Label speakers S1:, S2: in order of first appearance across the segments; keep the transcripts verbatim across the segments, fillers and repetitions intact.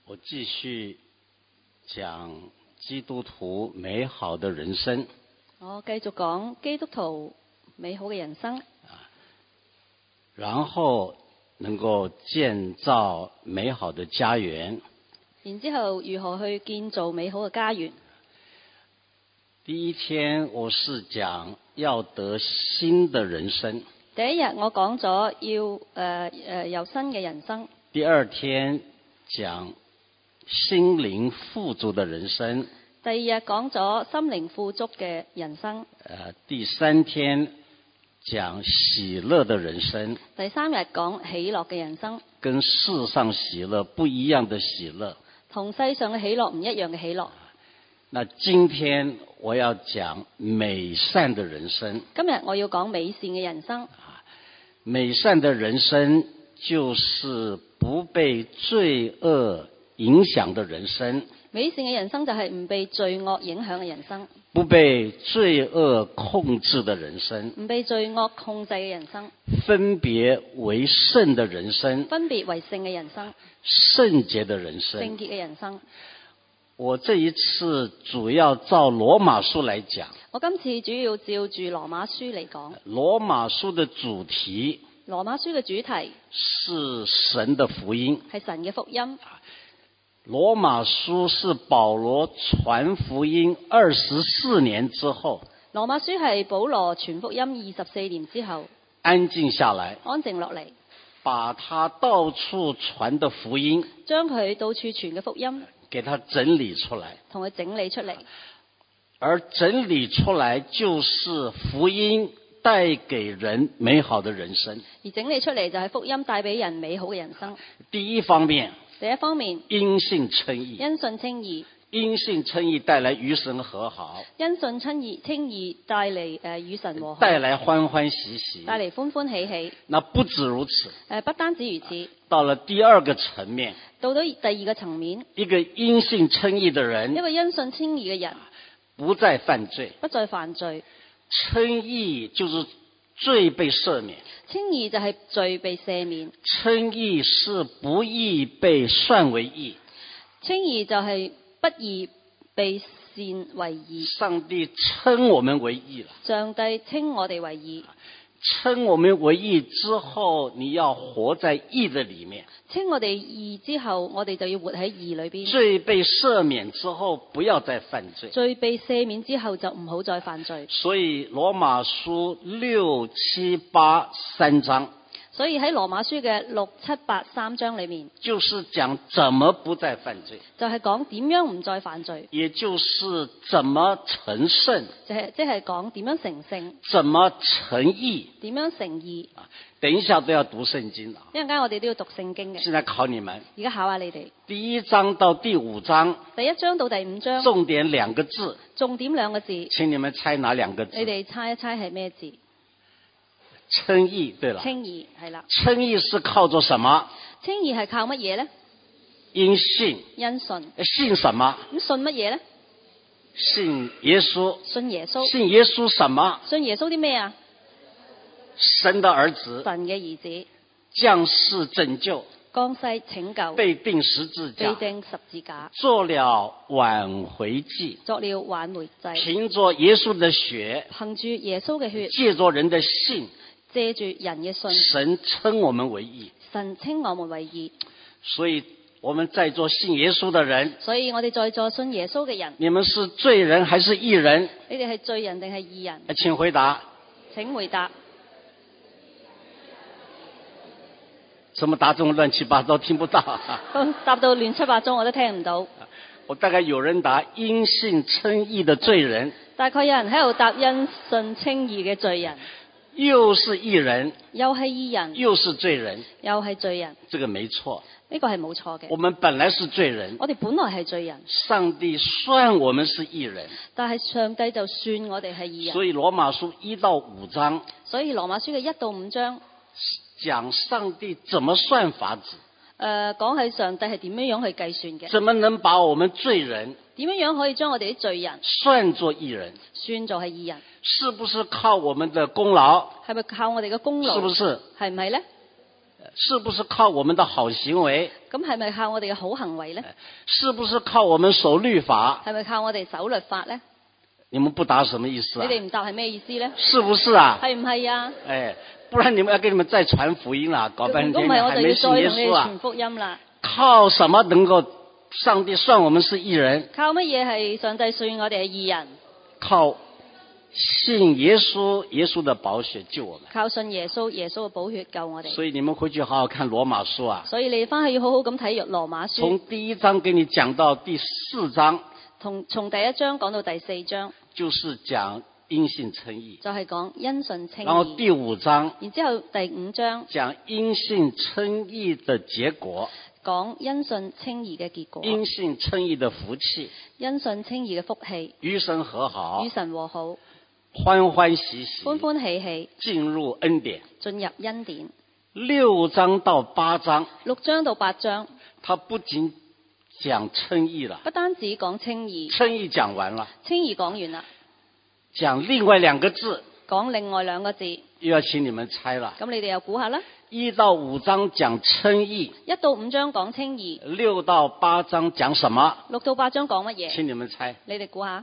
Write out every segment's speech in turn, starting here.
S1: 我繼續講基督徒美好的人生。
S2: 我繼續講基督徒美好嘅人生，
S1: 然後能夠建造美好的家園。
S2: 然之後如何去建造美好嘅家園。
S1: 第一天我是講要得新的人生。
S2: 第一日我講咗要誒誒、呃呃、有新嘅人生。
S1: 第二天講心靈富足的人生。
S2: 第二日講咗心靈富足嘅人生。
S1: 呃，第三天講喜樂的人生。
S2: 第三日講喜樂嘅人生。
S1: 跟世上喜樂不一樣的喜樂。
S2: 同世上嘅喜樂唔一樣嘅喜樂。
S1: 那今天我要講美善的人生。
S2: 今日我要講美善嘅人生。
S1: 美善的人生就是不被罪惡影響的人生。
S2: 美善嘅人生就係唔被罪惡影響嘅人生。
S1: 不被罪惡控制的人生。
S2: 唔被罪惡控制嘅人生。
S1: 分別為聖的人生。
S2: 分別為聖嘅人生。
S1: 聖潔的人生。
S2: 聖潔嘅人生。
S1: 我這一次主要照羅馬書來講。
S2: 我今次主要照住羅馬書嚟講。
S1: 羅馬書的主題。
S2: 羅馬書嘅主題
S1: 是神的福音。
S2: 係神嘅福音。
S1: 羅馬書是保羅傳福音二十四年之後。
S2: 羅馬書係保羅傳福音二十四年之後。
S1: 安靜下來。
S2: 安靜落嚟。
S1: 把他到處傳的福音。
S2: 將佢到處傳嘅福音。
S1: 給他整理出來。
S2: 同佢整理出嚟。
S1: 而整理出來就是福音帶給人美好的人生。
S2: 而整理出嚟就係福音帶俾人美好嘅人生。
S1: 第一方面。
S2: 第一方面。
S1: 因信稱義。
S2: 因信稱義。
S1: 因信稱義帶來與神和好。
S2: 因信稱義稱義帶嚟誒與神和好。
S1: 帶來歡歡喜喜。
S2: 帶嚟歡歡喜喜。
S1: 那不止如此。
S2: 誒不單止如此。
S1: 到了第二個層面。
S2: 到咗第二個層面。
S1: 一個因信稱義的人。
S2: 一個因信稱義嘅人。
S1: 不再犯罪。
S2: 不再犯罪。
S1: 稱義就是罪被赦免。
S2: 稱義就係罪被赦免。
S1: 稱義是不義被算為義。
S2: 稱義就係不義被善為義。
S1: 上帝稱我們為義了。
S2: 上帝稱我哋為義。
S1: 稱我們為義之後，你要活在義的裡面。
S2: 稱我哋義之後，我哋就要活喺義裏邊。
S1: 罪被赦免之後，不要再犯罪。
S2: 罪被赦免之後，就唔好再犯罪。
S1: 所以羅馬書六七八三章。
S2: 所以喺羅馬書嘅六七八三章裏面，
S1: 就是講怎麼不再犯罪，
S2: 就係講點樣唔再犯罪，
S1: 也就是怎麼成聖，
S2: 就係即係講點樣成聖，
S1: 怎麼成義，
S2: 點樣成義。
S1: 等一下都要讀聖經啦，
S2: 一陣間我哋都要讀聖經嘅。
S1: 現在考你們，
S2: 而家考下你哋。
S1: 第一章到第五章，
S2: 第一章到第五章，
S1: 重點兩個字，
S2: 重點兩個字，
S1: 請你們猜哪兩個字？
S2: 你哋猜一猜係咩字？
S1: 稱義，對了。
S2: 稱義係啦。
S1: 稱義是靠着什麼？
S2: 稱義係靠乜嘢呢？
S1: 因信。
S2: 因信。
S1: 信什麼？
S2: 咁信乜嘢呢？
S1: 信耶穌。
S2: 信耶穌。
S1: 信耶穌什麼？
S2: 信耶穌啲咩啊？
S1: 神的兒子。
S2: 神嘅兒子。
S1: 降世拯救。
S2: 降世拯救。
S1: 被釘十字架。
S2: 被釘十字架。
S1: 做了挽回祭。
S2: 作了挽回祭。
S1: 憑着耶穌的血。
S2: 憑住耶穌嘅血。
S1: 借着人的信。
S2: 借住人嘅信。
S1: 神稱我們為義。
S2: 神稱我們為義。
S1: 所以我們在座信耶穌的人。
S2: 所以我哋在座信耶穌嘅人。
S1: 你們是罪人還是義人？
S2: 你哋係罪人定係義人？
S1: 請回答。
S2: 請回答。
S1: 怎麼答這麼亂七八糟，聽不到？
S2: 答到亂七八糟，我都聽唔到。
S1: 我大概有人答因信稱義的罪人。
S2: 大概有人喺度答因信稱義嘅罪人。
S1: 又是義人，
S2: 又係義人，
S1: 又是罪人，
S2: 又係罪人。
S1: 這個沒錯。
S2: 呢個係冇錯嘅。
S1: 我們本來是罪人。
S2: 我哋本來係罪人。
S1: 上帝算我們是義人。
S2: 但係上帝就算我哋係義人。
S1: 所以羅馬書一到五章。
S2: 所以羅馬書嘅一到五章。
S1: 講上帝怎麼算法子。
S2: 誒、呃，講起上帝係點樣樣去計算嘅。
S1: 怎麼能把我們罪人。
S2: 點樣樣可以將我哋啲罪人。
S1: 算作義人。
S2: 算作係義人。
S1: 是不是靠我們的功勞？
S2: 係咪靠我哋嘅功勞？
S1: 是不是？
S2: 係唔係咧？
S1: 是不是靠我們的好行為？
S2: 咁係咪靠我哋嘅好行為呢？
S1: 是不是靠我們守律法？
S2: 係咪靠我哋守律法呢？
S1: 你們不答什麼意思啊？
S2: 你哋唔答係咩意思呢？
S1: 是不是啊？
S2: 係唔係啊？
S1: 哎，不然你們要給你們再傳福音啦，搞半天
S2: 如果唔係，我就要
S1: 還沒信耶
S2: 再同你
S1: 穌啊
S2: 哋傳！福音啦。
S1: 靠什麼能夠上帝算我們是義人？
S2: 靠乜嘢係上帝算我哋係義人？
S1: 靠信耶穌，耶穌的寶血救我們。
S2: 靠信耶穌，耶穌嘅寶血救我哋。
S1: 所以你們回去好好看羅馬書啊。
S2: 所以你翻去要好好咁睇羅馬書。
S1: 從第一章給你講到第四章。
S2: 同從第一章講到第四章。
S1: 就是講因信稱義。
S2: 就係講因信稱義。
S1: 然後第五章。
S2: 然之後第五章。
S1: 講因信稱義的結果。
S2: 講因信稱義嘅結果。
S1: 因信稱義的福氣。
S2: 因信稱義嘅福氣。
S1: 與神和好。
S2: 與神和好。
S1: 歡歡喜喜。
S2: 歡歡喜喜。
S1: 進入恩典。
S2: 進入恩典。
S1: 六章到八章。
S2: 六章到八章。
S1: 他不僅講稱義了。
S2: 不單止講稱義。
S1: 稱義講完了。
S2: 稱義講完啦。
S1: 講另外兩個字。
S2: 講另外兩個字。
S1: 又要請你們猜了。
S2: 咁你哋又估下啦。
S1: 一到五章講稱義。
S2: 一到五章講稱義。
S1: 六到八章講什麼？
S2: 六到八章講乜嘢？
S1: 請你們猜。
S2: 你哋估下。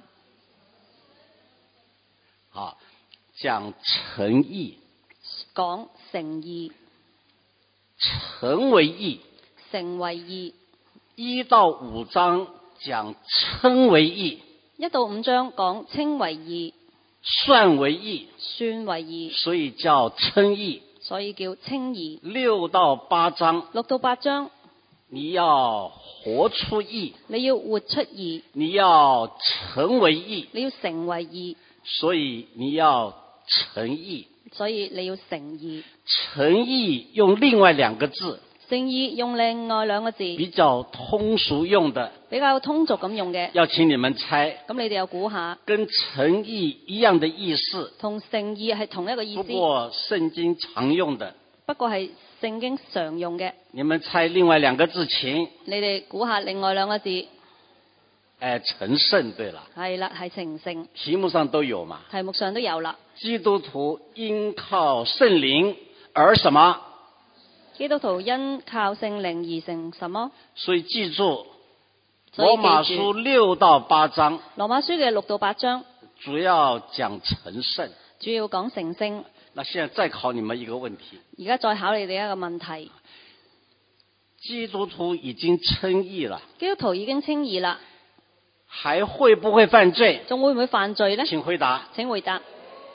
S1: 好，講誠義。
S2: 講誠義。
S1: 成為義。
S2: 成為義。
S1: 一到五章講稱為義。
S2: 一到五章講稱為義。
S1: 算為義。
S2: 算為義。
S1: 所以叫稱義。
S2: 所以叫稱義。
S1: 六到八章。
S2: 六到八章。
S1: 你要活出義。
S2: 你要活出義。
S1: 你要成為義。
S2: 你要成為義。
S1: 所以你要誠義。
S2: 所以你要誠義。
S1: 誠義用另外兩個字。
S2: 誠義用另外兩個字。
S1: 比較通俗用的。
S2: 比較通俗咁用嘅。
S1: 要請你們猜。
S2: 咁你哋又估下。
S1: 跟誠義一樣的意思。
S2: 同誠義係同一個意思。
S1: 不過聖經常用的。
S2: 不過係聖經常用嘅。
S1: 你們猜另外兩個字請。
S2: 你哋估下另外兩個字。
S1: 誒，成聖對了。
S2: 係啦，係成聖。
S1: 題目上都有嘛。
S2: 題目上都有啦。基
S1: 督徒因靠聖靈而什麼？
S2: 基督徒因靠聖靈而成什麼？
S1: 所以記住，羅馬書六到八章。
S2: 羅馬書嘅六到八章。
S1: 主要講成聖。
S2: 主要講成聖。
S1: 那現在再考你們一個問題。
S2: 而家再考你哋一個問題。
S1: 基督徒已經稱義了。
S2: 基督徒已經稱義啦。
S1: 還會不會犯罪？
S2: 仲會唔會犯罪呢？
S1: 請回答。
S2: 請回答。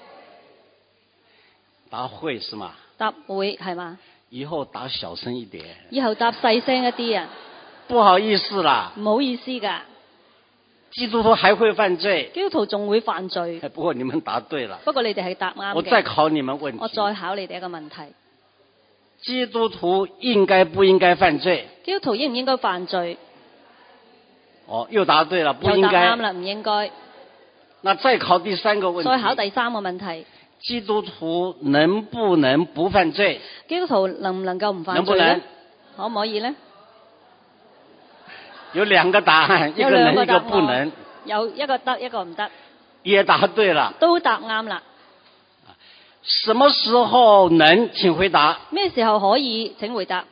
S1: 答會是嗎？
S2: 答會係嘛？
S1: 以後答小聲一點。
S2: 以後答細聲一啲啊。
S1: 不好意思啦。
S2: 唔好意思㗎。
S1: 基督徒還會犯罪？
S2: 基督徒仲會犯罪。
S1: 不過你們答對了。
S2: 不過你哋係答啱嘅。
S1: 我再考你們問題。
S2: 我再考你哋一個問題。
S1: 基督徒應該不應該犯罪？
S2: 基督徒應唔應該犯罪？
S1: 哦，又答對了，不應該。
S2: 又答啱啦，唔應該。
S1: 那再考第三個問題。
S2: 再考第三個問題。
S1: 基督徒能不能不犯罪？
S2: 基督徒能唔能夠唔犯罪？
S1: 能不能？
S2: 可唔可以呢？
S1: 有兩個答案，一個能，一個不能。
S2: 有一個得，一個唔得。
S1: 也答對了。
S2: 都答啱啦。
S1: 什麼時候能？請回答。
S2: 咩時候可以？請回答。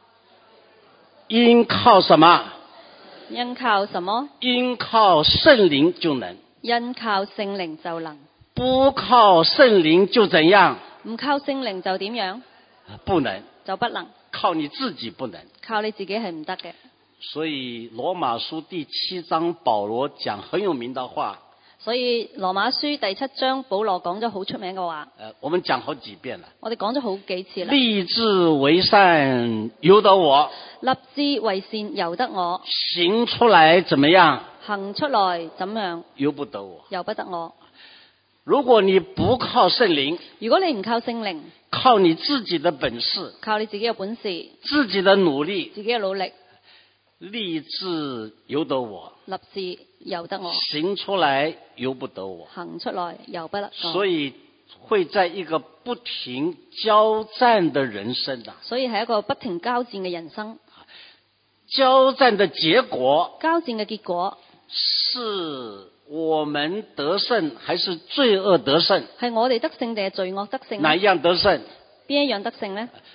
S1: 因靠什麼？
S2: 因靠什麼？
S1: 因靠聖靈就能。
S2: 因靠聖靈就能。
S1: 不靠聖靈就怎樣？
S2: 唔靠聖靈就點樣？
S1: 不能。
S2: 就不能。
S1: 靠你自己不能。
S2: 靠你自己係唔得嘅。
S1: 所以羅馬書第七章保羅講很有名的話。
S2: 所以羅馬書第七章保羅講咗好出名嘅話。
S1: 呃，我們講好幾遍了。
S2: 我哋講咗好幾次啦。
S1: 立志為善由得我。
S2: 立志為善由得我。
S1: 行出來怎麼樣？
S2: 行出來怎樣？
S1: 由不得我。
S2: 由不得我。
S1: 如果你不靠聖靈，
S2: 如果你唔靠聖靈，
S1: 靠你自己的本事，
S2: 靠你自己嘅本事，
S1: 自己的努力，
S2: 自己嘅努力，
S1: 立志由得我，
S2: 立志由得我，
S1: 行出來由不得我，
S2: 行出來由不得我。
S1: 所以會在一個不停交戰的人生啊，
S2: 所以係一個不停交戰嘅人生。
S1: 交戰的結果，
S2: 交戰嘅結果
S1: 是我們得勝還是罪惡得勝？
S2: 係我哋得勝定係罪惡得勝？
S1: 哪一樣得勝？
S2: 邊一樣得勝呢？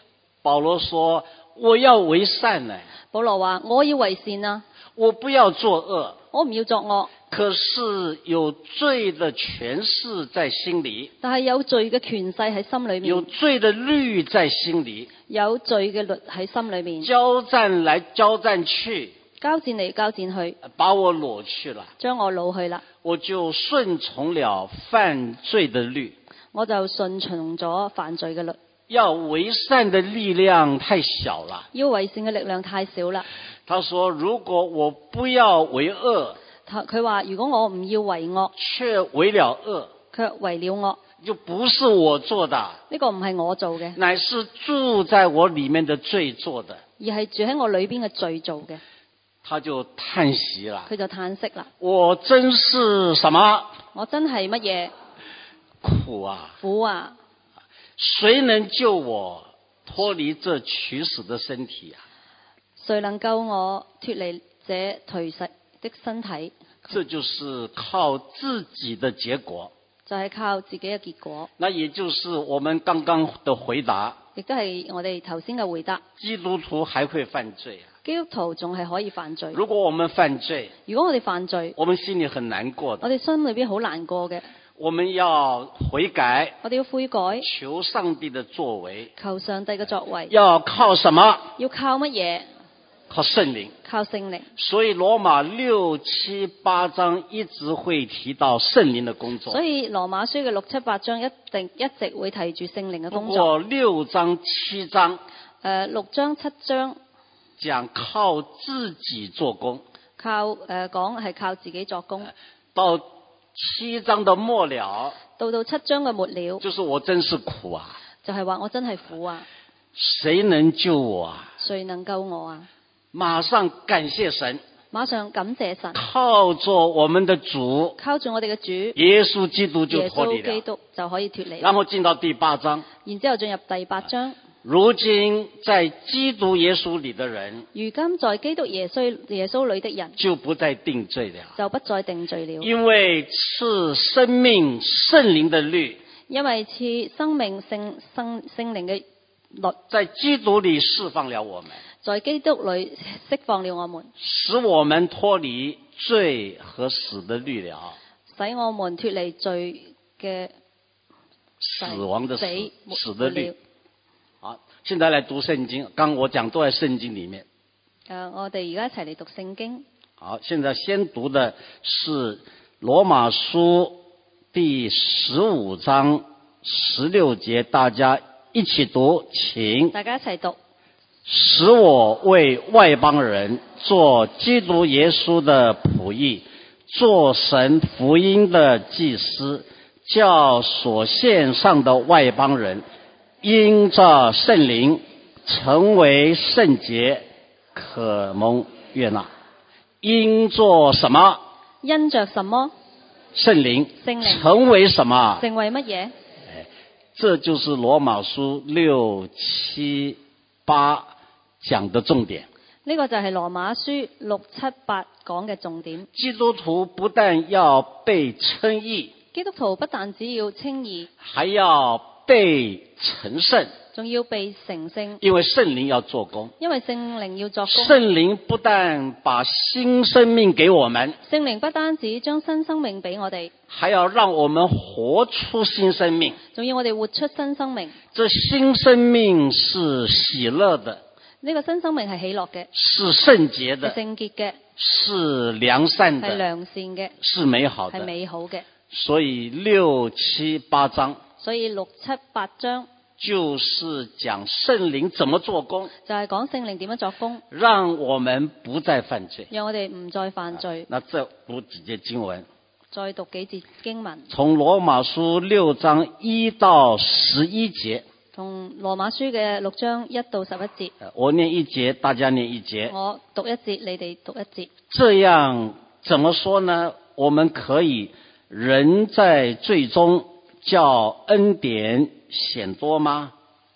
S1: 保罗说：“我要為善呢，
S2: 保羅話：我要為善啊，
S1: 我不要作惡。
S2: 我唔要作惡。
S1: 可是有罪的權勢在心裏，
S2: 但係有罪嘅權勢喺心裏
S1: 有
S2: 面，
S1: 罪的律在心裏，
S2: 有罪嘅律喺心裏面，
S1: 交戰來交戰去，
S2: 交戰嚟交戰去，
S1: 把我擄去了，
S2: 將我擄去啦，
S1: 我就順從了犯罪的律。
S2: 我就順從咗犯罪嘅律。
S1: 要為善的力量太小了。
S2: 要為善嘅力量太少啦。
S1: 他說：如果我不要為惡，
S2: 佢話如果我唔要為惡，
S1: 卻為了惡，
S2: 卻為了惡，
S1: 就不是我做的，
S2: 呢個唔係我做嘅，
S1: 乃是住在我裏面的罪做的。
S2: 而係住喺我裏邊嘅罪做嘅。
S1: 他就嘆息了，
S2: 佢就嘆息啦。
S1: 我真是什麼？
S2: 我真係乜嘢？
S1: 苦啊！
S2: 苦啊！
S1: 誰能救我脫離這取死的身體啊？
S2: 誰能救我脫離這頹實的身體？
S1: 這就是靠自己的結果，
S2: 就係靠自己嘅結果。
S1: 那也就是我們剛剛的回答，
S2: 亦都係我哋頭先嘅回答。
S1: 基督徒還會犯罪啊？
S2: 基督徒仲係可以犯罪。
S1: 如果我們犯罪，
S2: 如果我哋犯罪，
S1: 我們心裏很難過的。
S2: 我哋心裏邊好難過嘅。
S1: 我們要悔改，
S2: 我哋要悔改，
S1: 求上帝的作為，
S2: 求上帝嘅作為。
S1: 要靠什麼？
S2: 要靠乜嘢？
S1: 靠聖靈。
S2: 靠聖靈。
S1: 所以羅馬六七八章一直會提到聖靈的工作。
S2: 所以羅馬書嘅六七八章一定一直會提住聖靈嘅工
S1: 不
S2: 作。
S1: 過六章七章，
S2: 誒六章七章
S1: 講靠自己做工，
S2: 靠誒講係靠自己作工。
S1: 到七章的末了，
S2: 到到七章嘅末了，
S1: 就是我真是苦啊！
S2: 就係話我真係苦啊！
S1: 誰能救我啊？
S2: 誰能救我啊？
S1: 馬上感謝神，
S2: 馬上感謝神，
S1: 靠着我們的主，
S2: 靠住我哋嘅主
S1: 耶穌基督就
S2: 耶
S1: 脫離了。
S2: 穌基督就可以脫離。
S1: 然後進到第八章，
S2: 然之後進入第八章。
S1: 如今在基督耶穌裏的人，
S2: 如今在基督耶穌耶穌裏的人，
S1: 就不再定罪了，
S2: 就不再定罪了。
S1: 因為賜生命聖靈的律，
S2: 因為賜生命聖聖聖靈嘅律，
S1: 在基督裏釋放了我們，
S2: 在基督裏釋放了我們，
S1: 使我們脫離罪和死的律了，
S2: 使我們脫離罪嘅
S1: 死亡的死，
S2: 死
S1: 死的律。好，現在來讀聖經。剛我講都在聖經裏面。
S2: 誒、呃，我哋而家一齊嚟讀聖經。
S1: 好，現在先讀的是羅馬書第十五章十六節，大家一起讀，請。
S2: 大家一齊讀。
S1: 使我為外邦人做基督耶穌的僕役，做神福音的祭司，叫所獻上的外邦人因着聖靈成為聖潔，可蒙悅納。因着什麼？
S2: 因着什麼？
S1: 聖靈。
S2: 聖靈。
S1: 成為什麼？
S2: 成為乜嘢？
S1: 這就是羅馬書六七八講的重點。
S2: 呢個就係羅馬書六七八講嘅重點。
S1: 基督徒不但要被稱義，
S2: 基督徒不但只要稱義，
S1: 還要被成聖，
S2: 仲要被成聖。
S1: 因為聖靈要做工。
S2: 因為聖靈要作工。
S1: 聖靈不但把新生命給我們，
S2: 聖靈不單止將新生命俾我哋，
S1: 還要讓我們活出新生命。
S2: 仲要我哋活出新生命。
S1: 這新生命是喜樂的，
S2: 呢個新生命係喜樂嘅，
S1: 是聖潔的，
S2: 係聖潔嘅，
S1: 是良善的，
S2: 係良善嘅，
S1: 是美好的，
S2: 係美好嘅。
S1: 所以六七八章，
S2: 所以六七八章
S1: 就是講聖靈怎麼做工，
S2: 就係講聖靈點樣作工，
S1: 讓我們不再犯罪，
S2: 讓我哋唔再犯罪。
S1: 啊、那再讀幾節經文，
S2: 再讀幾節經文，
S1: 從羅馬書六章一到十一節，
S2: 同羅馬書嘅六章一到十一節，
S1: 我念一節，大家念一節，
S2: 我讀一節，你哋讀一節。
S1: 這樣怎麼說呢？我們可以人在罪中，叫恩典顯多嗎？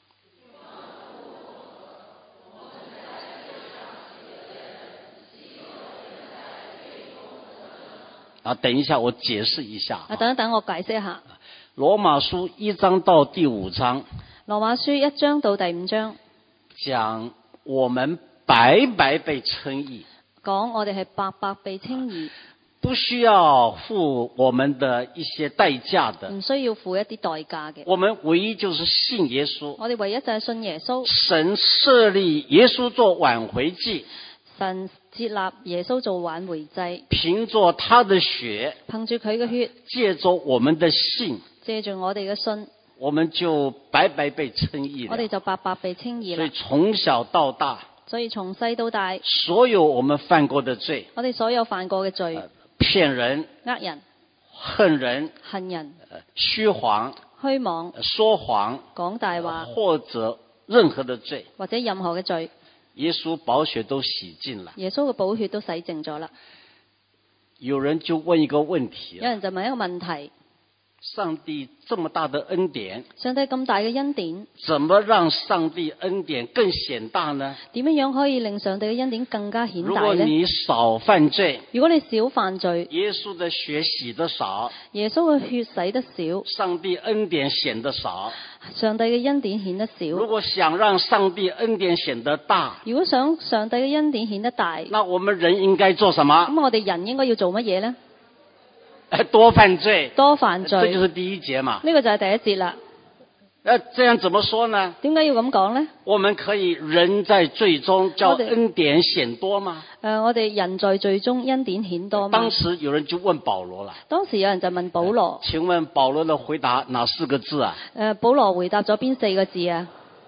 S1: 啊，等一下，我解釋一下。
S2: 啊，等一等，我解釋一下。
S1: 羅馬書一章到第五章。
S2: 羅馬書一章到第五章。
S1: 講我們白白被稱義，
S2: 講我哋係白白被稱義，
S1: 不需要付我們的一些代價的，
S2: 唔需要付一啲代價嘅。
S1: 我們唯一就是信耶穌。
S2: 我哋唯一就係信耶穌。
S1: 神設立耶穌做挽回祭，
S2: 神設立耶穌做挽回祭，
S1: 憑着他的血，
S2: 憑住佢嘅血，
S1: 借着我們的信，
S2: 借住我哋嘅信，
S1: 我們就白白被稱義了。
S2: 我哋就白白被稱義
S1: 所以
S2: 啦。
S1: 從小到大，
S2: 所以從細到大，
S1: 所有我們犯過的罪，
S2: 我哋所有犯過嘅罪，
S1: 騙人、
S2: 呃人、
S1: 恨人、
S2: 恨人、
S1: 虛謊、
S2: 虛妄、
S1: 說謊、
S2: 講大話，
S1: 或者任何的罪，
S2: 或者任何嘅罪，
S1: 耶穌寶血都洗淨了。
S2: 耶穌嘅寶血都洗淨咗啦。
S1: 有人就問一個問題，
S2: 有人就問一個問題：
S1: 上帝這麼大的恩典，
S2: 上帝咁大嘅恩典，
S1: 怎麼讓上帝恩典更顯大呢？
S2: 點樣樣可以令上帝嘅恩典更加顯
S1: 如
S2: 大呢？
S1: 果你少犯罪，
S2: 如果你少犯罪，
S1: 耶穌的血洗得少，
S2: 耶穌嘅血洗得少，
S1: 上帝恩典顯得少。
S2: 上帝嘅恩典顯得少。
S1: 如果想讓上帝恩典顯得大，
S2: 如果想上帝嘅恩典顯得大，
S1: 那我們人應該做什麼？
S2: 咁我哋人應該要做乜嘢呢？
S1: 多犯罪，
S2: 多犯罪，
S1: 這就是第一節嘛。
S2: 呢個就係第一節啦。
S1: 那這樣怎麼說呢？
S2: 點解要咁講呢？
S1: 我們可以人在罪中叫
S2: 我哋
S1: 恩典顯多嗎？
S2: 誒、呃，我哋人在罪中恩典顯多嗎？
S1: 當時有人就問保羅了。
S2: 當時有人就問保羅，
S1: 請問保羅的回答哪四個字啊？
S2: 誒、呃，保羅回答咗邊四個字啊？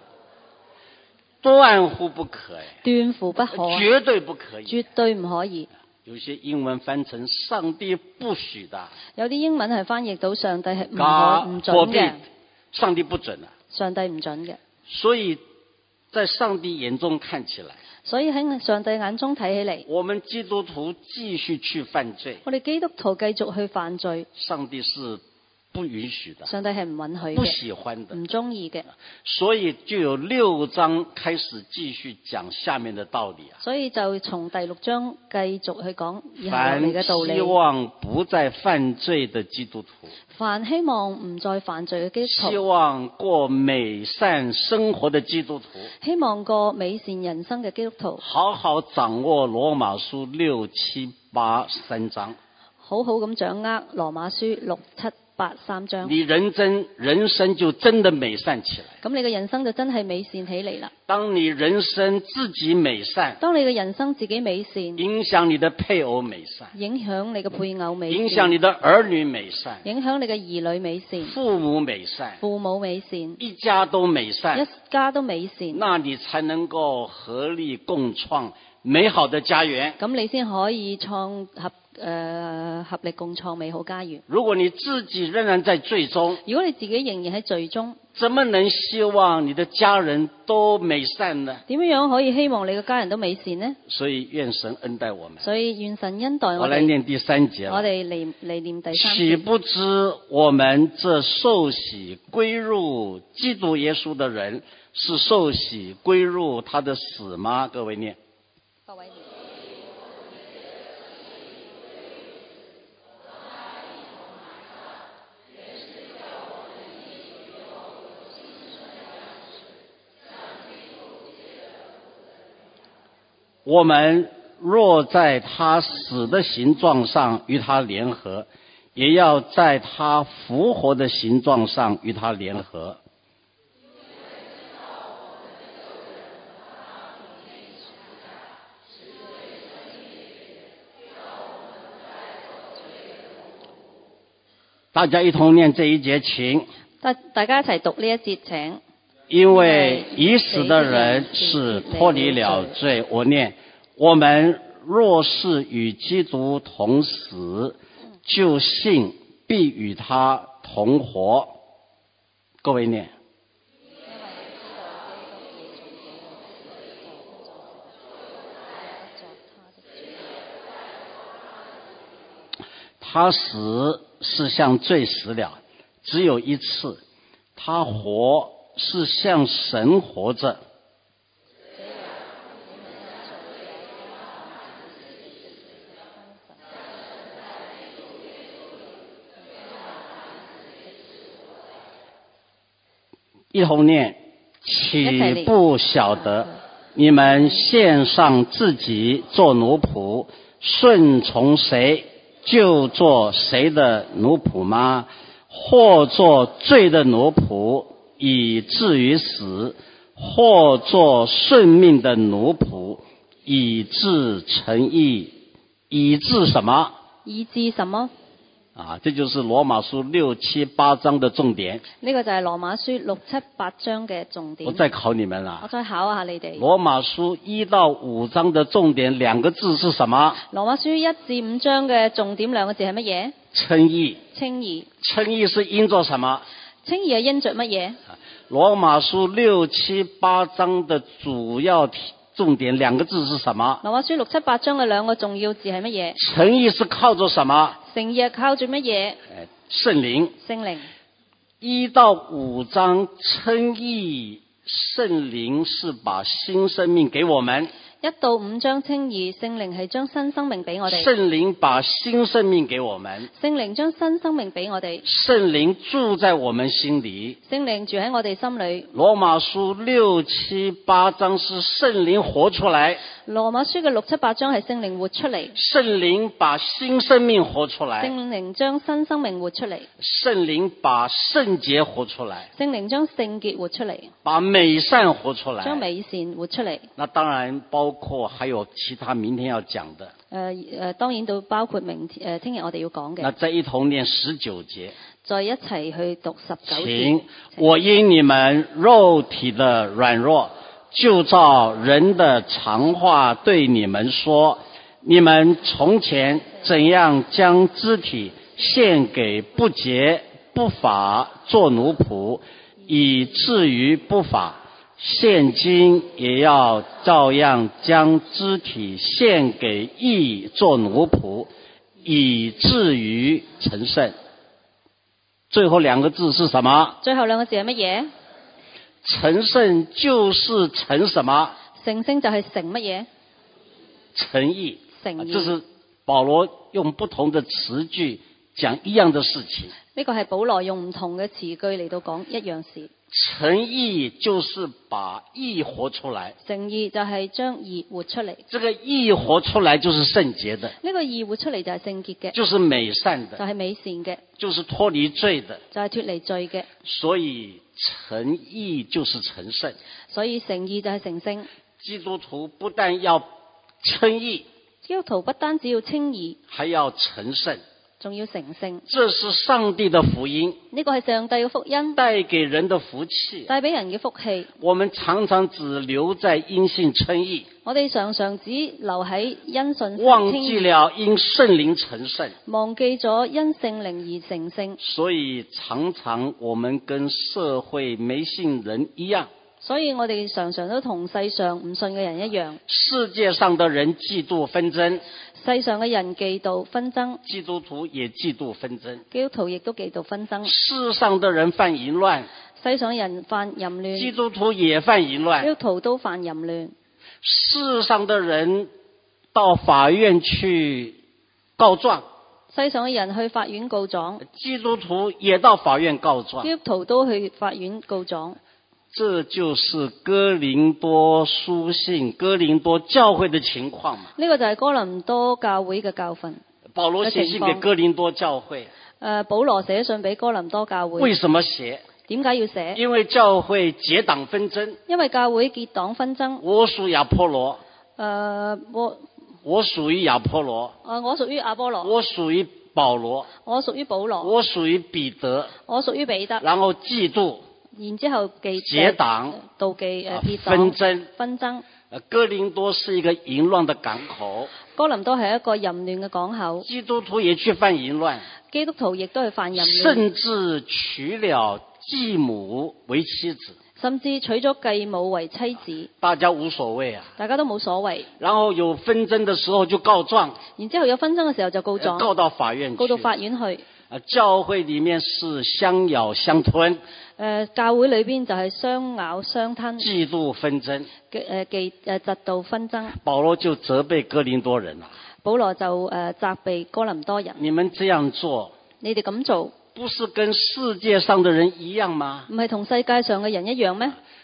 S1: 斷乎不可，
S2: 斷乎不可，
S1: 絕對不可以，
S2: 絕對唔可以。
S1: 有些英文翻成上帝不許的，
S2: 有啲英文係翻譯到上帝係唔可
S1: God
S2: 唔準嘅，
S1: 上帝不准的。
S2: 上帝唔準嘅。
S1: 所以在上帝眼中看起來，
S2: 所以喺上帝眼中睇起嚟，
S1: 我們基督徒繼續去犯罪，
S2: 我哋基督徒繼續去犯罪，
S1: 上帝是不允許的，
S2: 上帝係唔允許嘅，
S1: 不喜歡的，
S2: 唔中意嘅。
S1: 所以就有六章開始繼續講下面的道理啊。
S2: 所以就從第六章繼續去講以下落嚟嘅道理。
S1: 凡希望不再犯罪的基督徒，
S2: 凡希望唔再犯罪嘅基督徒，
S1: 希望過美善生活的基督徒，
S2: 希望過美善人生嘅基督徒，
S1: 好好掌握羅馬書六七八三章，
S2: 好好咁掌握羅馬書六七八三章，
S1: 你人真人生就真的美善起來。
S2: 咁你嘅人生就真係美善起嚟啦。
S1: 當你人生自己美善，
S2: 當你嘅人生自己美善，
S1: 影響你的配偶美善，
S2: 影響你嘅配偶美善，
S1: 影響你的兒女美善，
S2: 影響你嘅兒女美善，
S1: 父母美善，
S2: 父母美善，
S1: 一家都美善，
S2: 一家都美善，
S1: 那你才能夠合力共創美好的家園。
S2: 咁你先可以創合誒、呃、合力共創美好家園。
S1: 如果你自己仍然在罪中，
S2: 如果你自己仍然喺罪中，
S1: 怎麼能希望你的家人都美善呢？
S2: 點樣可以希望你嘅家人都美善呢？
S1: 所以願神恩待我們。
S2: 所以願神恩待我哋。
S1: 我來念第三節。
S2: 我哋嚟嚟念第三節。
S1: 豈不知我們這受洗歸入基督耶穌的人，是受洗歸入他的死嗎？各位念。
S2: 各位念。
S1: 我們若在他死的形狀上與他聯合，也要在他復活的形狀上與他聯合。大家一同念這一節，請。
S2: 大大家一齊讀呢一節，請。
S1: 因為已死的人是脫離了罪，我念：我們若是與基督同死，就信必與他同活。各位念。他死是向罪死了，只有一次；他活是向神活着。一同念： 岂不曉得你們獻上自己做奴僕，順從誰就做誰的奴僕嗎？或做罪的奴僕，以至於死，或做順命的奴僕，以致成義。以致什麼？
S2: 以致什麼？
S1: 啊，這就是羅馬書六七八章的重點。
S2: 呢個就係羅馬書六七八章嘅重點。
S1: 我再考你們啦。
S2: 我再考下你哋。
S1: 羅馬書一到五章的重點兩個字是什麼？
S2: 羅馬書一至五章嘅重點兩個字係乜嘢？
S1: 稱義。
S2: 稱義。
S1: 稱義是因着什麼？
S2: 稱義係因着乜嘢？
S1: 羅馬書六七八章的主要重點兩個字是什麼？
S2: 羅馬書六七八章嘅兩個重要字係乜嘢？
S1: 稱義是靠着什麼？
S2: 成義係靠住乜嘢？
S1: 聖靈。
S2: 聖靈。
S1: 一到五章稱義，聖靈是把新生命給我們。
S2: 一到五章稱義，聖靈係將新生命俾我哋。
S1: 聖靈把新生命給我們。
S2: 聖靈將新生命俾我哋。
S1: 聖靈住在我們心裏。
S2: 聖靈住喺我哋心裏。
S1: 羅馬書六七八章是聖靈活出來。
S2: 羅馬書嘅六七八章係聖靈活出嚟。
S1: 聖靈把新生命活出來。
S2: 聖靈將新生命活出嚟。
S1: 聖靈把聖潔活出來。
S2: 聖靈將聖潔活出嚟。
S1: 把美善活出來。
S2: 將美善活出嚟。
S1: 那當然包括還有其他明天要講的。
S2: 誒、呃、誒，當然都包括明天誒聽日我哋要講嘅。
S1: 那再一同念十九節。
S2: 再一齊去讀十九節。
S1: 請，我因你們肉體的軟弱，就照人的常話對你們說，你們從前怎樣將肢體獻給不潔不法做奴僕，以至於不法，現今也要照樣將肢體獻給義做奴僕，以至於成聖。最後兩個字是什麼？
S2: 最後兩個字係乜嘢？
S1: 成聖就是成什麼？
S2: 成聖就係成乜嘢？
S1: 成義。
S2: 成義。
S1: 這是保羅用不同的詞句講一樣的事情。
S2: 呢個係保羅用唔同嘅詞句嚟到講一樣事。
S1: 成義就是把義活出來。
S2: 成義就係將義活出嚟。
S1: 這個義活出來就是聖潔的。
S2: 呢個義活出嚟就係聖潔嘅。
S1: 就是美善的。
S2: 就係美善嘅。
S1: 就是脫離罪的。
S2: 就係脫離罪嘅。
S1: 所以成義就是成聖。
S2: 所以成義就係成聖。
S1: 基督徒不但要稱義，
S2: 基督徒不單只要稱義，
S1: 還要成聖。
S2: 仲要成聖，
S1: 這是上帝的福音。
S2: 呢個係上帝嘅福音，
S1: 帶給人的福氣，
S2: 帶俾人嘅福氣。
S1: 我們常常只留在因信稱義，
S2: 我哋常常只留喺因信，
S1: 忘記了因聖靈成聖，
S2: 忘記咗因聖靈而成聖。
S1: 所以常常我們跟社會沒信人一樣。
S2: 所以我哋常常都同世上唔信嘅人一樣。
S1: 世界上的人嫉妒紛爭，
S2: 世上嘅人嫉妒紛爭，
S1: 基督徒也嫉妒紛爭。
S2: 基督徒亦都嫉妒紛爭。
S1: 世上的人犯淫亂，
S2: 世上人犯淫亂，
S1: 基督徒也犯淫亂。
S2: 基督徒都犯淫亂。
S1: 世上的人到法院去告狀，
S2: 世上嘅人去法院告狀，
S1: 基督徒也到法院告狀，
S2: 基督徒都去法院告狀。
S1: 這就是哥林多書信哥林多教會的情況嘛。
S2: 呢個就係哥林多教會嘅教訓。
S1: 保羅寫信給哥林多教會。
S2: 誒，保羅寫信俾哥林多教會。
S1: 為什麼寫？
S2: 點解要寫？
S1: 因為教會結黨紛爭。
S2: 因為教會結黨紛爭。
S1: 我屬亞波羅。
S2: 誒，我
S1: 我屬於亞波羅。
S2: 誒，我屬於亞波羅。
S1: 我屬於保羅。
S2: 我屬於保羅。
S1: 我屬於彼得。
S2: 我屬於彼得。
S1: 然後嫉妒。
S2: 然之後記
S1: 結黨、
S2: 妒忌、誒結黨、
S1: 紛爭、
S2: 紛爭。
S1: 哥林多是一個淫亂的港口。
S2: 哥林多係一個淫亂嘅港口。
S1: 基督徒也去犯淫亂。
S2: 基督徒亦都係犯淫亂。
S1: 甚至娶了繼母為妻子。
S2: 甚至娶咗繼母為妻子。
S1: 大家無所謂啊。
S2: 大家都冇所謂。
S1: 然後有紛爭的時候就告狀。
S2: 然之後有紛爭嘅時候就告狀。
S1: 告到法院去。
S2: 告到法院去。
S1: 教會裏面是相咬相吞。
S2: 誒，教會裏邊就係相咬相吞。
S1: 嫉妒紛爭。
S2: 誒，忌誒嫉妒紛爭。
S1: 保羅就責備哥林多人啦。
S2: 保羅就誒責備哥林多人。
S1: 你們這樣做，
S2: 你哋咁做，
S1: 不是跟世界上的人一樣嗎？
S2: 唔係同世界上嘅人一樣咩？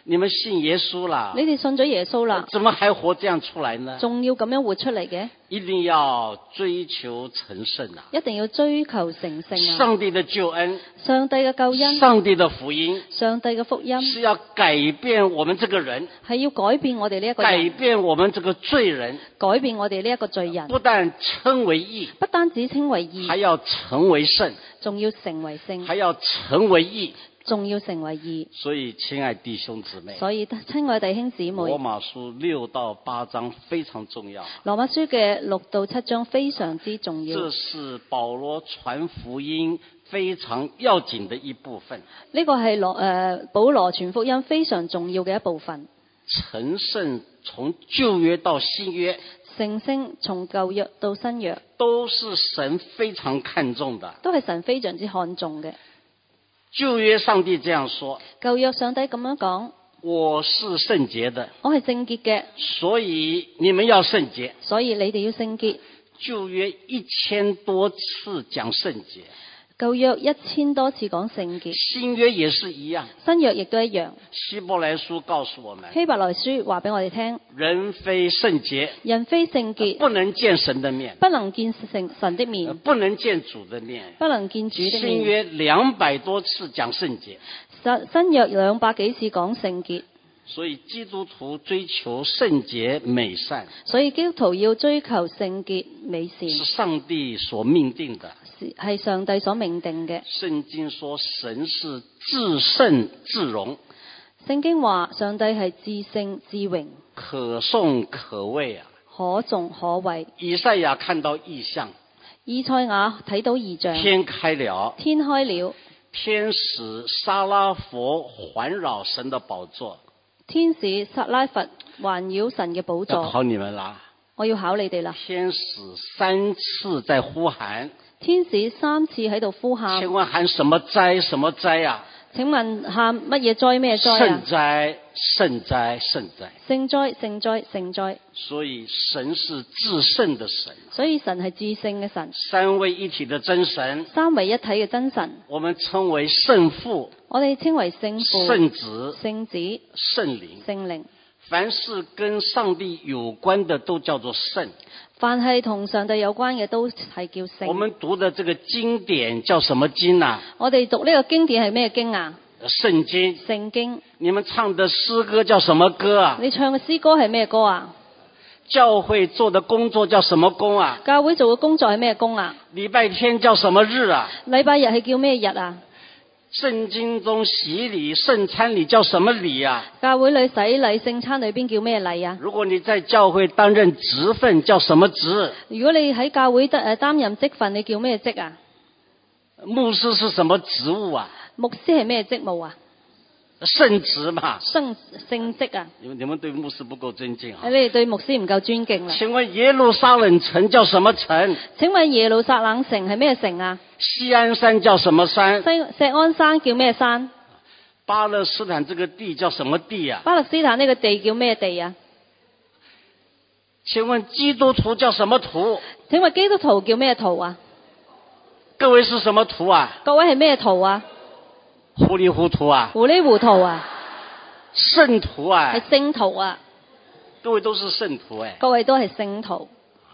S1: 你們信耶穌啦，
S2: 你哋信咗耶穌啦，
S1: 怎麼還活這樣出來呢？
S2: 仲要咁樣活出嚟嘅？
S1: 一定要追求成聖啊！
S2: 一定要追求成聖啊！
S1: 上帝的救恩，
S2: 上帝嘅救恩，
S1: 上帝的福音，
S2: 上帝嘅福音
S1: 是要改變我們這個人，
S2: 係要改變我哋呢一個
S1: 改
S2: 人，
S1: 變我們這個罪人，
S2: 改變我哋呢一個罪人，
S1: 不但稱為義，
S2: 不單止稱為義，
S1: 還要成為聖，
S2: 仲要成為聖，
S1: 還要成為義，
S2: 仲要成為義。
S1: 所以，親愛弟兄姊妹，
S2: 所以親愛弟兄姊妹，
S1: 羅馬書六到八章非常重要。
S2: 羅馬書嘅六到七章非常之重要。
S1: 這是保羅傳福音非常要緊的一部分。
S2: 呢個係羅誒保羅傳福音非常重要嘅一部分。
S1: 成聖從舊約到新約，
S2: 成聖從舊約到新約，
S1: 都是神非常看重的。
S2: 都係神非常之看重嘅。
S1: 舊約上帝這樣說，
S2: 舊約上帝咁樣講，
S1: 我是聖潔的，
S2: 我係聖潔嘅，
S1: 所以你們要聖潔。
S2: 所以你哋要聖潔。
S1: 舊約一千多次講聖潔，
S2: 舊約一千多次講聖潔，
S1: 新約也是一樣，
S2: 新約亦都一樣。
S1: 希伯來書告訴我們，
S2: 希伯來書話俾我哋聽，
S1: 人非聖潔，
S2: 人非聖潔，
S1: 不能見神的面，
S2: 不能見神神的面，
S1: 不能見主的面。
S2: 不能見主的面。
S1: 新約兩百多次講聖潔，
S2: 新新約兩百幾次講聖潔。
S1: 所以基督徒追求聖潔美善，
S2: 所以基督徒要追求聖潔美善，
S1: 是上帝所命定的，
S2: 係上帝所命定嘅。
S1: 聖經說神是至聖至榮，
S2: 聖經話上帝係至聖至榮，
S1: 可頌可畏啊！
S2: 可頌可畏。
S1: 以賽亞看到異象，
S2: 以賽亞睇到異象，
S1: 天開了，
S2: 天開了，
S1: 天使撒拉弗環繞神的寶座。
S2: 天使撒拉弗環繞神嘅寶
S1: 要
S2: 座。
S1: 考你們啦！
S2: 我要考你哋啦！
S1: 天使三次在呼喊，
S2: 天使三次喺度呼喊。
S1: 請問喊什麼災？什麼災啊？
S2: 請問喊乜嘢災咩災啊？
S1: 聖災，聖災，聖災。
S2: 聖災，聖災，聖災。
S1: 所以神是至聖的神，
S2: 所以神係至聖嘅神，
S1: 三位一體的真神，
S2: 三位一體嘅真神。
S1: 我們稱為聖父，
S2: 我哋稱為聖父、
S1: 聖子、
S2: 聖子、
S1: 聖靈。
S2: 聖靈。
S1: 凡是跟上帝有關的都叫做聖。
S2: 凡係同上帝有關嘅都係叫聖。
S1: 我們讀的這個經典叫什麼經啊？
S2: 我哋讀呢個經典係咩經啊？
S1: 聖經。
S2: 聖經。
S1: 你們唱的詩歌叫什麼歌啊？
S2: 你唱嘅詩歌係咩歌啊？
S1: 教會做的工作叫什麼工啊？
S2: 教會做嘅工作係咩工啊？
S1: 禮拜天叫什麼日啊？
S2: 禮拜日係叫咩日啊？
S1: 聖經中洗禮聖餐禮叫什麼禮啊？
S2: 教會裏洗禮聖餐裏邊叫咩禮啊？
S1: 如果你在教會擔任職分叫什麼職？
S2: 如果你喺教會得誒擔任職份，你叫咩職啊？
S1: 牧師是什麼職務啊？
S2: 牧師係咩職務啊？
S1: 聖職嘛。
S2: 聖聖職啊？
S1: 你們你們對牧師不夠尊敬啊？
S2: 你哋對牧師唔夠尊敬啦。
S1: 請問耶路撒冷城叫什麼城？
S2: 請問耶路撒冷城係咩城啊？
S1: 西安山叫什麼山？
S2: 西錫安山叫咩山？
S1: 巴勒斯坦這個地叫什麼地啊？
S2: 巴勒斯坦呢個地叫咩地啊？
S1: 請問基督徒叫什麼徒？
S2: 請問基督徒叫咩徒啊？
S1: 各位是什麼徒啊？
S2: 各位係咩徒啊？
S1: 糊裡糊塗啊？
S2: 糊裡糊塗啊？
S1: 聖徒啊？
S2: 係聖徒啊？
S1: 各位都是聖徒哎。
S2: 各位都係聖徒。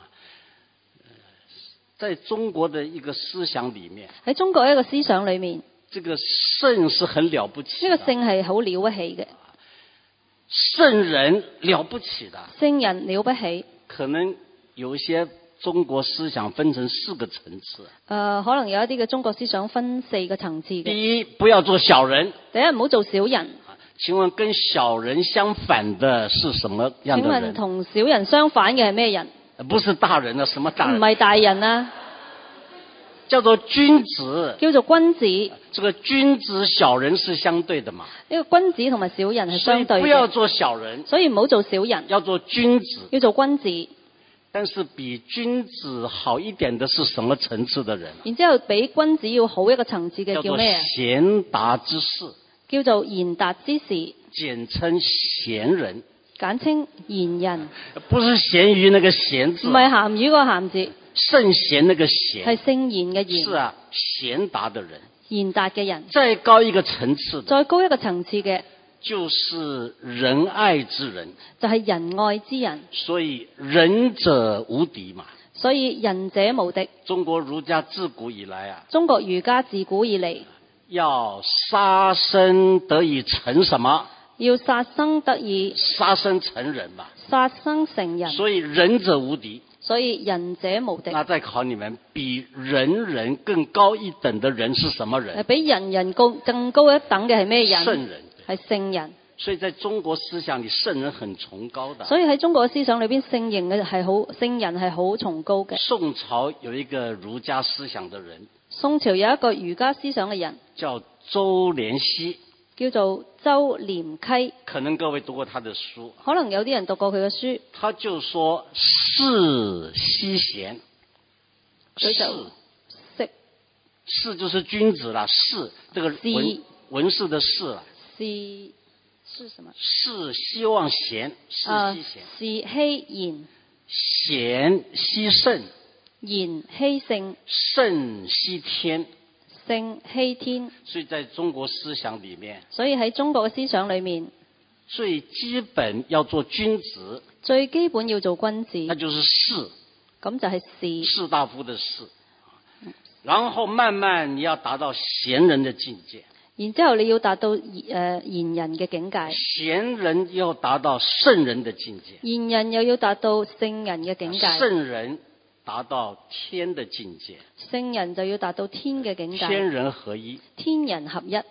S1: 在中國的一個思想裡面，
S2: 喺中國一個思想裡面，
S1: 這個聖是很了不起的。
S2: 呢個聖係好了不起嘅。
S1: 聖人了不起的。
S2: 聖人了不起。
S1: 可能有一些中國思想分成四個層次。
S2: 誒、呃，可能有一啲嘅中國思想分四個層次嘅。
S1: 第一，不要做小人。
S2: 第一，唔好做小人。
S1: 請問跟小人相反的是什麼樣的人？
S2: 請問同小人相反嘅係咩人？
S1: 不是大人啊，什麼大人？
S2: 唔係大人啊，
S1: 叫做君子。
S2: 叫做君子。
S1: 這個君子小人是相對的嘛？
S2: 呢個君子同埋小人係相對嘅。
S1: 所以不要做小人。
S2: 所以唔好做小人。
S1: 要做君子。
S2: 要做君子。
S1: 但是比君子好一點的是什麼層次的人？
S2: 然之後比君子要好一個層次嘅叫咩？
S1: 賢達之士。
S2: 叫做賢達之士。
S1: 簡稱賢人。
S2: 簡稱賢人。
S1: 不是鹹魚那個鹹字。
S2: 唔係鹹魚個鹹字。
S1: 聖賢那個賢。
S2: 係聖賢嘅賢。
S1: 是啊，賢達的人。
S2: 賢達嘅人。
S1: 再高一個層次。
S2: 再高一個層次嘅。
S1: 就是仁愛之人，
S2: 就係仁愛之人。
S1: 所以仁者無敵嘛。
S2: 所以仁者無敵。
S1: 中國儒家自古以來啊，
S2: 中國儒家自古以嚟
S1: 要殺生得以成什麼？
S2: 要殺生得以
S1: 殺生成仁嘛。
S2: 殺生成仁。
S1: 所以仁者無敵。
S2: 所以仁者無敵。
S1: 那再考你們，比人人更高一等的人是什麼人？
S2: 比人人更更高一等嘅係咩人？
S1: 聖人。
S2: 係聖人。
S1: 所以在中國思想裏，聖人很崇高的。
S2: 所以喺中國思想裏邊，聖人嘅係好，聖人係好崇高嘅。
S1: 宋朝有一個儒家思想的人，
S2: 宋朝有一個儒家思想嘅人，
S1: 叫周濂溪，
S2: 叫做周濂溪。
S1: 可能各位讀過他的書，
S2: 可能有啲人讀過佢嘅書。
S1: 他就說士奚賢，
S2: 佢就識
S1: 士就是君子啦，士這個文文士的士啦。
S2: 士是什麼？
S1: 士希望賢，士奚賢。
S2: 士希賢，
S1: 賢希聖，
S2: 賢希聖，
S1: 聖希天，
S2: 聖希天。
S1: 所以在中國思想裏面，
S2: 所以喺中國嘅思想裏面，
S1: 最基本要做君子，
S2: 最基本要做君子，
S1: 那就是士，
S2: 咁就係士，
S1: 士大夫的士。然後慢慢你要達到賢人的境界。
S2: 然之後你要達到誒賢人嘅境界，
S1: 賢人要達到聖人的境界，
S2: 賢人又要達到聖人嘅境界，
S1: 聖人達到天的境界，
S2: 聖人就要達到天嘅境界，
S1: 天人合一，
S2: 天人合一。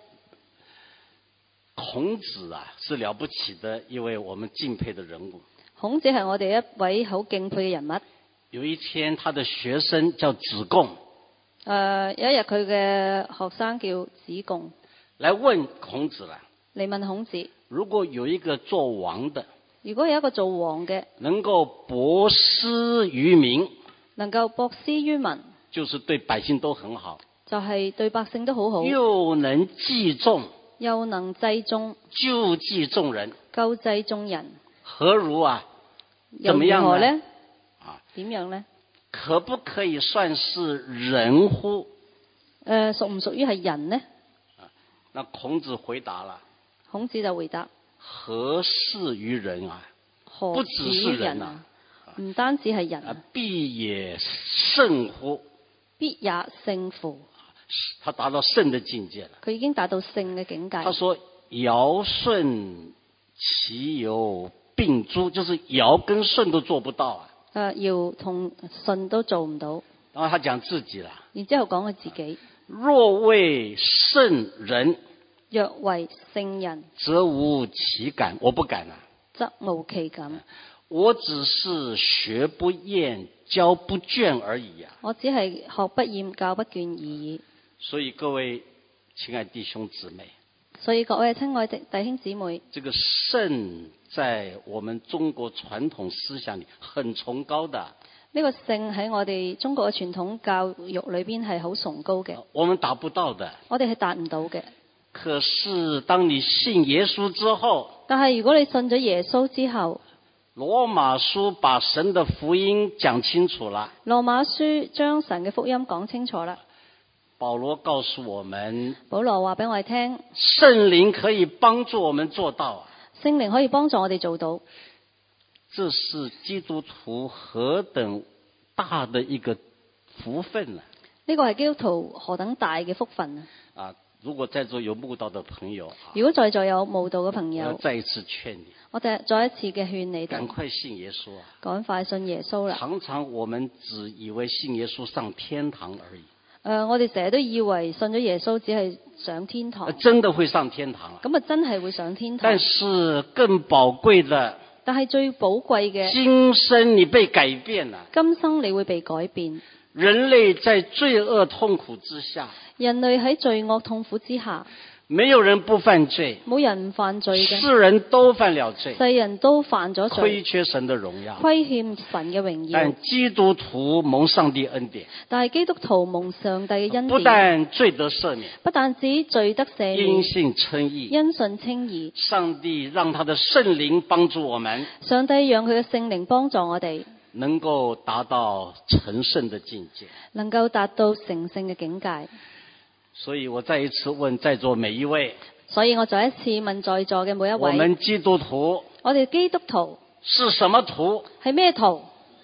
S1: 孔子啊，是了不起的一位我們敬佩的人物。
S2: 孔子係我哋一位好敬佩嘅人物。
S1: 有一天，他的學生叫子貢，誒、
S2: 呃，有一日佢嘅學生叫子貢。
S1: 來問孔子啦，
S2: 嚟問孔子，
S1: 如果有一個做王的，
S2: 如果有一個做王嘅，
S1: 能夠博施於民，
S2: 能夠博施於民，
S1: 就是對百姓都很好，
S2: 就係、是、對百姓都好好，
S1: 又能濟眾，
S2: 又能濟眾，
S1: 救濟眾人，
S2: 救濟眾人，
S1: 何如啊？
S2: 又如何呢？
S1: 啊，
S2: 點樣呢？
S1: 可不可以算是人乎？
S2: 誒、呃，屬唔屬於係人呢？
S1: 那孔子回答了，
S2: 孔子就回答：
S1: 何事於人啊？
S2: 何
S1: 不只是人啊，
S2: 唔單止係人啊，
S1: 必也聖乎？
S2: 必也聖乎？
S1: 他達到聖的境界了。
S2: 佢已經達到聖嘅境界。
S1: 他說：堯舜其有并諸，就是堯跟舜都做不到啊。
S2: 誒，堯同舜都做唔到。
S1: 然後他講自己啦。
S2: 然之後講佢自己。
S1: 若為聖人，
S2: 若為聖人，
S1: 則無其感。我不敢啊。
S2: 則無其感。
S1: 我只是學不厭，教不倦而已啊。
S2: 我只係學不厭，教不倦而已。
S1: 所以各位親愛弟兄姊妹，
S2: 所以各位親愛的弟兄姊妹，
S1: 這個聖在我們中國傳統思想裏很崇高的。
S2: 呢個聖喺我哋中國嘅傳統教育裏邊係好崇高嘅。
S1: 我們達不到的。
S2: 我哋係達唔到嘅。
S1: 可是當你信耶穌之後，
S2: 但係如果你信咗耶穌之後，
S1: 羅馬書把神的福音講清楚了。
S2: 羅馬書將神嘅福音講清楚啦。
S1: 保羅告訴我們，
S2: 保羅話俾我哋聽，
S1: 聖靈可以幫助我們做到啊。
S2: 聖靈可以幫助我哋做到。
S1: 這是基督徒何等大的一個福分啊！
S2: 呢個係基督徒何等大嘅福分啊！
S1: 啊，如果在座有慕道的朋友，
S2: 如果在座有慕道嘅朋友，
S1: 我要再一次勸你，
S2: 我哋再一次嘅勸你哋，
S1: 趕快信耶穌啊！
S2: 趕快信耶穌啦！
S1: 常常我們只以為信耶穌上天堂而已。誒、
S2: 呃，我哋成日都以為信咗耶穌只係上天堂，
S1: 真的會上天堂啊！
S2: 咁啊，真係會上天堂。
S1: 但是更寶貴的。
S2: 但係最寶貴嘅，
S1: 今生你被改變了。
S2: 今生你會被改變。
S1: 人類在罪惡痛苦之下，
S2: 人類喺罪惡痛苦之下，
S1: 沒有人不犯罪，
S2: 冇人唔犯罪嘅，
S1: 世人都犯了罪，
S2: 世人都犯咗罪，
S1: 虧缺神的榮耀，
S2: 虧欠神嘅榮耀。
S1: 但基督徒蒙上帝恩典，
S2: 但係基督徒蒙上帝嘅恩典，
S1: 不但罪得赦免，
S2: 不但止罪得赦免，
S1: 因信稱義，
S2: 因信稱義。
S1: 上帝讓他的聖靈幫助我們，
S2: 上帝讓佢嘅聖靈幫助我哋，
S1: 能夠達到成聖的境界，
S2: 能夠達到成聖嘅境界。
S1: 所以我再一次問在座每一位，
S2: 所以我再一次問在座嘅每一
S1: 我
S2: 位，
S1: 們基督徒
S2: 我哋基督徒
S1: 是什麼徒？
S2: 係咩徒？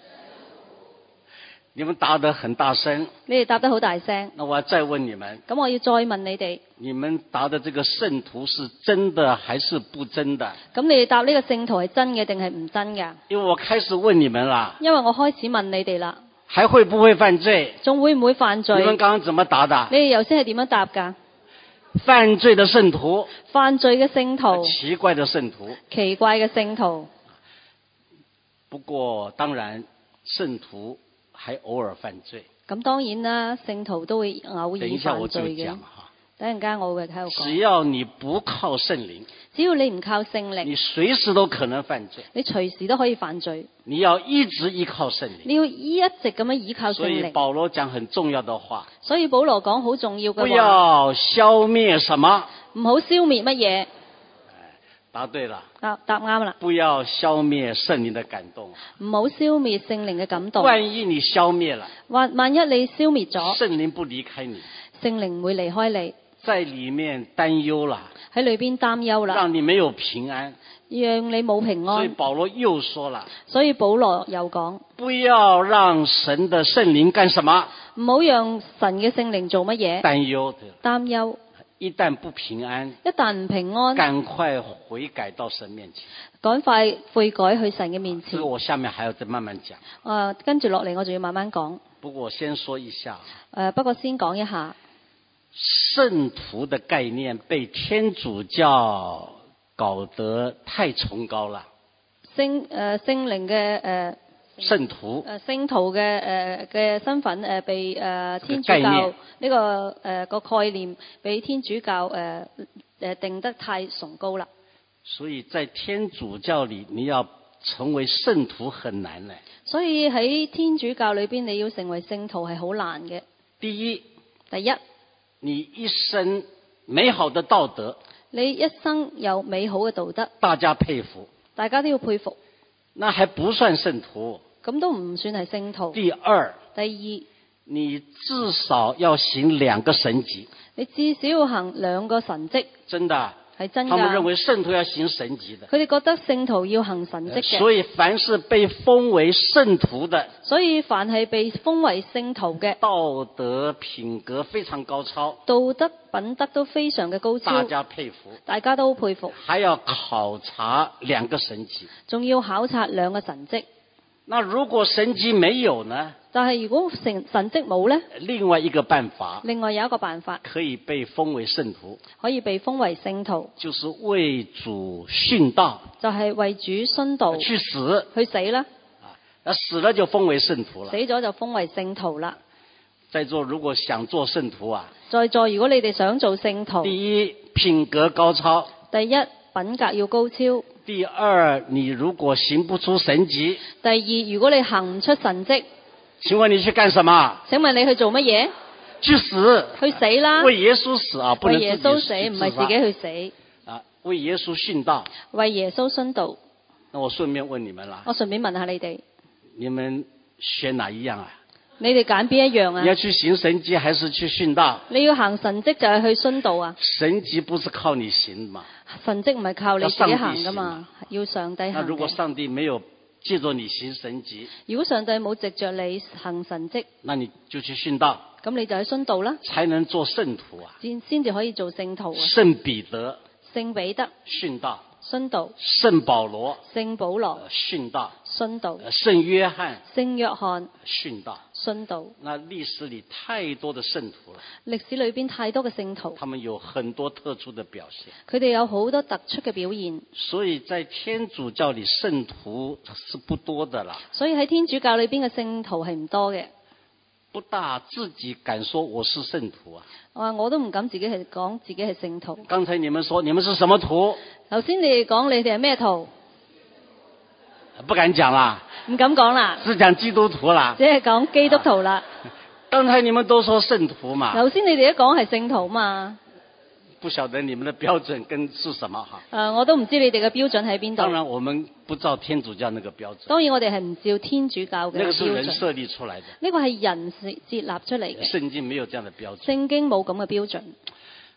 S1: 你們答得很大聲，
S2: 你哋答得好大聲。
S1: 那我再問你們，
S2: 咁我要再問你哋，
S1: 你們答的這個聖徒是真的還是不真的？
S2: 咁你哋答呢個聖徒係真嘅定係唔真㗎？
S1: 因為我開始問你們啦，
S2: 因為我開始問你哋啦，
S1: 還會不會犯罪？
S2: 仲會唔會犯罪？
S1: 你們剛剛怎麼答的？
S2: 你哋頭先係點樣答㗎？
S1: 犯罪的聖徒，
S2: 犯罪嘅聖徒，
S1: 奇怪的聖徒。
S2: 奇怪嘅聖徒。
S1: 不過當然，聖徒還偶爾犯罪。
S2: 咁當然啦，聖徒都會偶爾
S1: 等一下我就
S2: 犯罪嘅。
S1: 講哈。
S2: 等陣間我會喺度講。
S1: 只要你不靠聖靈，
S2: 只要你唔靠聖靈，
S1: 你隨時都可能犯罪。
S2: 你隨時都可以犯罪。
S1: 你要一直依靠聖靈。
S2: 你要一直咁樣依靠聖
S1: 所以
S2: 靈。
S1: 保羅講很重要的話。
S2: 所以保羅講好重要嘅話。
S1: 不要消滅什麼？
S2: 唔好消滅乜嘢？
S1: 答對了。
S2: 答答啱啦。
S1: 不要消滅聖靈的感動。
S2: 唔好消滅聖靈嘅感動。
S1: 萬一你消滅了，
S2: 萬萬一你消滅咗，
S1: 聖靈不離開你，
S2: 聖靈唔會離開你，
S1: 在裏面擔憂了，
S2: 喺裏邊擔憂啦，
S1: 讓你沒有平安，
S2: 讓你冇平安。
S1: 所以保羅又說了，
S2: 所以保羅又講，
S1: 不要讓神的聖靈幹什麼？
S2: 唔好讓神嘅聖靈做乜嘢？
S1: 擔憂。
S2: 擔憂。
S1: 一旦不平安，
S2: 一旦唔平安，
S1: 趕快悔改到神面前，
S2: 趕快悔改去神嘅面前。
S1: 這個我下面還要再慢慢講。
S2: 呃、跟住落嚟我仲要慢慢講。
S1: 不過我先說一下。
S2: 呃、不過先講一下。
S1: 聖徒的概念被天主教搞得太崇高了。聖
S2: 誒聖靈嘅誒
S1: 聖徒
S2: 誒聖徒嘅誒嘅身份誒、呃、被誒、呃、天主教呢、這個誒、呃、個概念被天主教誒誒、呃、定得太崇高啦。
S1: 所以在天主教裏，你要成為聖徒很難咧。
S2: 所以喺天主教裏邊，你要成為聖徒係好難嘅。
S1: 第一，
S2: 第一，
S1: 你一生美好的道德，
S2: 你一生有美好嘅道德，
S1: 大家佩服，
S2: 大家都要佩服，
S1: 那還不算聖徒。
S2: 咁都唔算係聖徒。
S1: 第二，
S2: 第二，
S1: 你至少要行兩個神蹟，
S2: 你至少要行兩個神蹟。
S1: 真的。
S2: 係真㗎。
S1: 他們認為聖徒要行神蹟的。
S2: 佢哋覺得聖徒要行神蹟嘅。
S1: 所以凡是被封為聖徒的，
S2: 所以凡係被封為聖徒嘅，
S1: 道德品格非常高超，
S2: 道德品德都非常嘅高超，
S1: 大家佩服，
S2: 大家都佩服。
S1: 還要考察兩個神蹟，
S2: 仲要考察兩個神蹟。
S1: 那如果神蹟沒有呢？
S2: 但係如果神神蹟冇呢？
S1: 另外一個辦法，
S2: 另外有一個辦法
S1: 可以被封為聖徒，
S2: 可以被封為聖徒，
S1: 就是為主殉道，
S2: 就係、是、為主殉道，
S1: 去死，
S2: 去死啦，
S1: 啊，死了就封為聖徒了，
S2: 死咗就封為聖徒啦。
S1: 在座如果想做聖徒啊，
S2: 在座如果你哋想做聖徒，
S1: 第一品格高超，
S2: 第一品格要高超。
S1: 第二，你如果行不出神蹟，
S2: 第二，如果你行唔出神蹟，
S1: 請問你去幹什麼？
S2: 請問你去做乜嘢？
S1: 去死，
S2: 去死啦！
S1: 為耶穌死啊，不能自己
S2: 為耶穌死，唔係自己去死。
S1: 啊，為耶穌殉道。
S2: 為耶穌殉道。
S1: 那我順便問你們啦。
S2: 我順便問下你哋，
S1: 你們選哪一樣啊？
S2: 你哋揀邊一樣啊？
S1: 你要去行神蹟還是去殉道？
S2: 你要行神蹟就係去殉道啊？
S1: 神蹟不是靠你行嘛？
S2: 神蹟唔係靠你自己行噶嘛？要上帝行。
S1: 那如果上帝沒有借助你行神蹟，
S2: 如果上帝冇藉着你行神蹟，
S1: 那你就去殉道。
S2: 咁你就去殉道啦，
S1: 才能做聖徒啊！
S2: 先先至可以做聖徒啊！
S1: 聖彼得
S2: 聖彼得
S1: 殉道，
S2: 殉道；
S1: 聖保羅
S2: 聖保羅
S1: 殉道，
S2: 殉道；
S1: 聖約翰
S2: 聖約翰
S1: 殉道，
S2: 殉道。
S1: 那歷史裏太多的聖徒了，
S2: 歷史裏邊太多嘅聖徒，
S1: 他們有很多特殊的表現，
S2: 佢哋有好多突出嘅表現。
S1: 所以在天主教裏聖徒是不多的啦。
S2: 所以喺天主教裏邊嘅聖徒係唔多嘅。
S1: 不大自己敢說我是聖徒啊！
S2: 我我都唔敢自己係講自己係聖徒。
S1: 剛才你們說你們是什麼徒？
S2: 頭先你哋講你哋係咩徒？
S1: 不敢講啦，
S2: 唔敢講啦，
S1: 只講基督徒啦，
S2: 只係講基督徒啦。
S1: 剛才你們都說聖徒嘛，
S2: 頭先你哋一講係聖徒嘛。
S1: 不曉得你們的標準跟是什麼哈？
S2: 誒，我都唔知你哋嘅標準喺邊度。
S1: 當然，我們不照天主教那個標準。
S2: 當然，我哋係唔照天主教嘅標準。
S1: 那個是人設立出來的。
S2: 呢個係人設立出嚟嘅。
S1: 聖經沒有這樣的標準。
S2: 聖經冇咁嘅標準。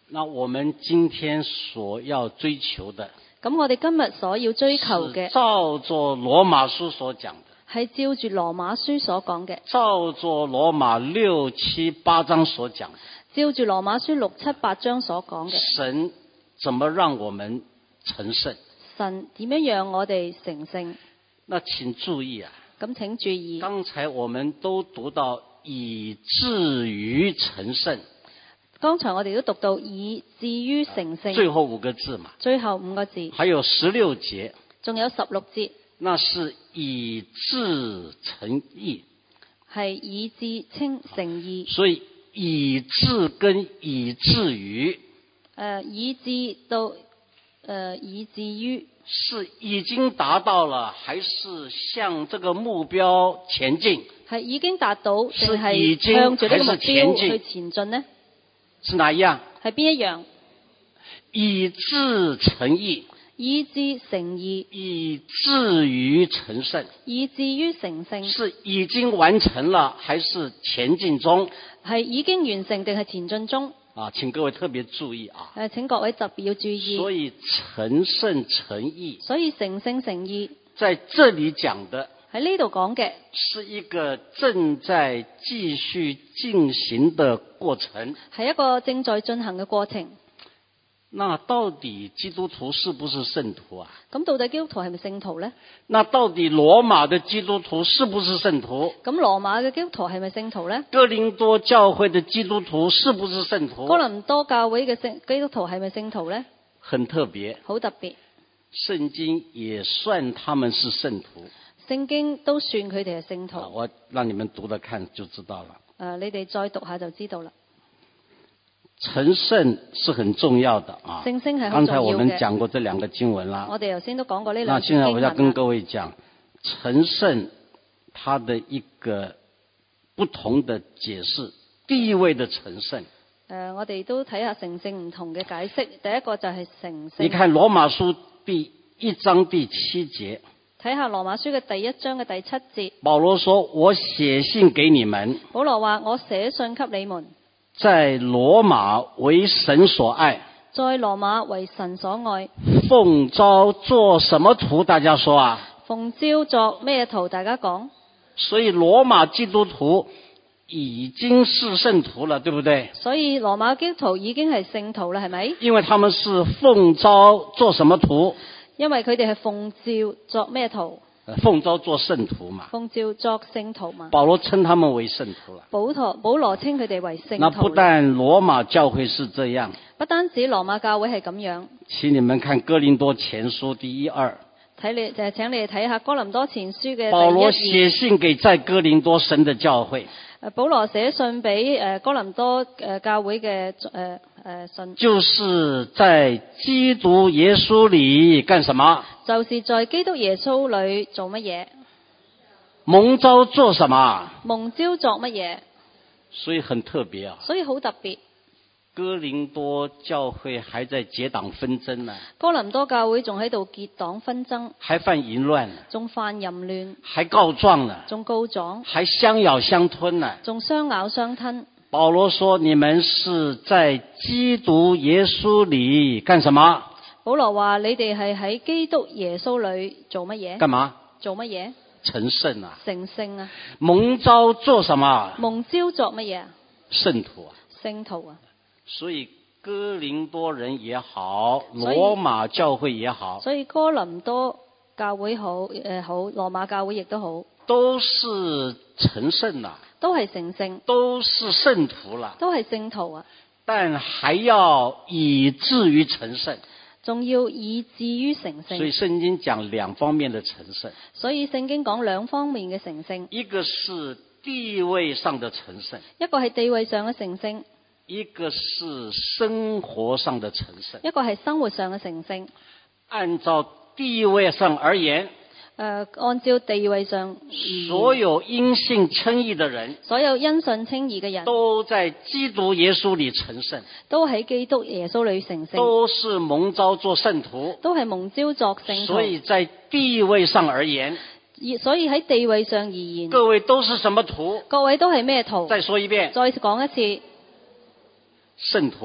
S1: 那我們今天所要追求的，
S2: 咁我哋今日所要追求嘅，
S1: 照着羅馬書所講的，
S2: 係照住羅馬書所講嘅，
S1: 照着羅馬六七八章所講的，
S2: 照住羅馬書六七八章所講嘅。
S1: 神怎麼讓我們成聖？
S2: 神點樣讓我哋成聖？
S1: 那請注意啊！
S2: 咁請注意，
S1: 剛才我們都讀到以至於成聖。
S2: 剛才我哋都讀到以至於成聖，
S1: 最後五個字嘛，
S2: 最後五個字，
S1: 還有十六節，
S2: 仲有十六節，
S1: 那是以至成義，
S2: 係以至稱成義。
S1: 所以以至跟以至於，誒、
S2: 呃，以至到誒、呃、以至於，
S1: 是已經達到了，還是向這個目標前進？
S2: 係已經達到，定
S1: 是已經
S2: 向住呢個目
S1: 還是前進
S2: 標去前進呢？
S1: 是哪一樣？
S2: 係邊一樣？
S1: 以至成義，
S2: 以至成義，
S1: 以至於成聖，
S2: 以至於成聖，
S1: 是已經完成了，還是前進中？
S2: 係已經完成定係前進中？
S1: 啊，請各位特別注意啊！
S2: 誒，請各位特別要注意。
S1: 所以成聖成義，
S2: 所以成聖成義，
S1: 在這裡講的
S2: 喺呢度講嘅
S1: 是一個正在繼續進行的過程，
S2: 係一個正在進行嘅過程。
S1: 那到底基督徒是不是聖徒啊？
S2: 咁到底基督徒係咪聖徒呢？
S1: 那到底羅馬的基督徒是不是聖徒？
S2: 咁羅馬嘅基督徒係咪聖徒呢？
S1: 哥林多教會的基督徒是不是聖徒？
S2: 哥林多教會嘅聖基督徒係咪聖徒呢？
S1: 很特別，
S2: 好特別。
S1: 聖經也算他們是聖徒。
S2: 聖經都算佢哋係聖徒。
S1: 我讓你們讀了看就知道了。
S2: 誒、呃，你哋再讀下就知道啦。
S1: 成聖是很重要的啊！
S2: 聖聖係好重要嘅。
S1: 剛才我們講過這兩個經文啦。
S2: 我哋頭先都講過呢兩
S1: 那現在我要跟各
S2: 位
S1: 位講，成聖它的一個不同的解釋，地位的成聖。誒、
S2: 呃，我哋都睇下成聖唔同嘅解釋。第一個就係成聖。
S1: 你看羅馬書第一章第七節。
S2: 睇下羅馬書嘅第一章嘅第七節。
S1: 保羅說：我寫信給你們。
S2: 保羅話：我寫信給你們。
S1: 在羅馬為神所愛，
S2: 在羅馬為神所愛。
S1: 奉召做什麼徒？大家說啊？
S2: 奉召作咩徒？大家講。
S1: 所以羅馬基督徒已經是聖徒了，對不對？
S2: 所以羅馬基督徒已經係聖徒啦，係咪？
S1: 因為他們是奉召做什麼徒？
S2: 因為佢哋係奉召作咩徒？
S1: 奉召做聖徒嘛。
S2: 奉召作聖徒嘛。
S1: 保羅稱他們為聖徒了。
S2: 保羅保羅稱佢哋為聖徒。
S1: 那不但羅馬教會是這樣，
S2: 不單止羅馬教會係咁樣。
S1: 請你們看哥林多前書第一二。
S2: 睇你就係請你哋睇下哥林多前書嘅第一二。
S1: 保羅寫信給在哥林多神的教會。
S2: 誒，保羅寫信俾誒哥林多誒教會嘅誒誒信。
S1: 就是在基督耶穌裏幹什麼？
S2: 就是在基督耶穌裏做乜嘢？
S1: 蒙召做什麼？
S2: 蒙召作乜嘢？
S1: 所以很特別啊！
S2: 所以好特別。
S1: 哥林多教會還在結黨紛爭呢。
S2: 哥林多教會仲喺度結黨紛爭。
S1: 還犯淫亂。
S2: 仲犯淫亂。
S1: 還告狀呢。
S2: 仲告狀。
S1: 還相咬相吞呢。
S2: 仲相咬相吞。
S1: 保羅說：你們是在基督耶穌裏幹什麼？
S2: 保羅話：你哋係喺基督耶穌裏做乜嘢？
S1: 幹嘛？
S2: 做乜嘢？
S1: 成聖啊！
S2: 成聖啊！
S1: 蒙召做什麼？
S2: 蒙召作乜嘢？
S1: 聖徒啊！
S2: 聖徒啊！
S1: 所以哥林多人也好，羅馬教會也好，
S2: 所以哥林多教會好誒好，羅馬教會亦都好，
S1: 都是成聖啦，
S2: 都係成聖，
S1: 都是聖徒啦，
S2: 都係聖徒啊！
S1: 但還要以至於成聖，
S2: 仲要以至於成聖。
S1: 所以聖經講兩方面的成聖。
S2: 所以聖經講兩方面嘅成聖，
S1: 一個是地位上的成聖，
S2: 一個係地位上嘅成聖，
S1: 一個是生活上的成聖，
S2: 一個係生活上嘅成聖。
S1: 按照地位上而言，
S2: 呃、按照地位上，
S1: 所有因信稱義的人，
S2: 所有因信稱義嘅人，
S1: 都在基督耶穌裏成聖，
S2: 都喺基督耶穌裏成聖，
S1: 都是蒙召做聖徒，
S2: 都係蒙召作聖徒。
S1: 所以在地位上而言，
S2: 所以喺地位上而言，
S1: 各位都是什麼徒？
S2: 各位都係咩徒？
S1: 再說一遍，
S2: 再講一次，
S1: 聖徒，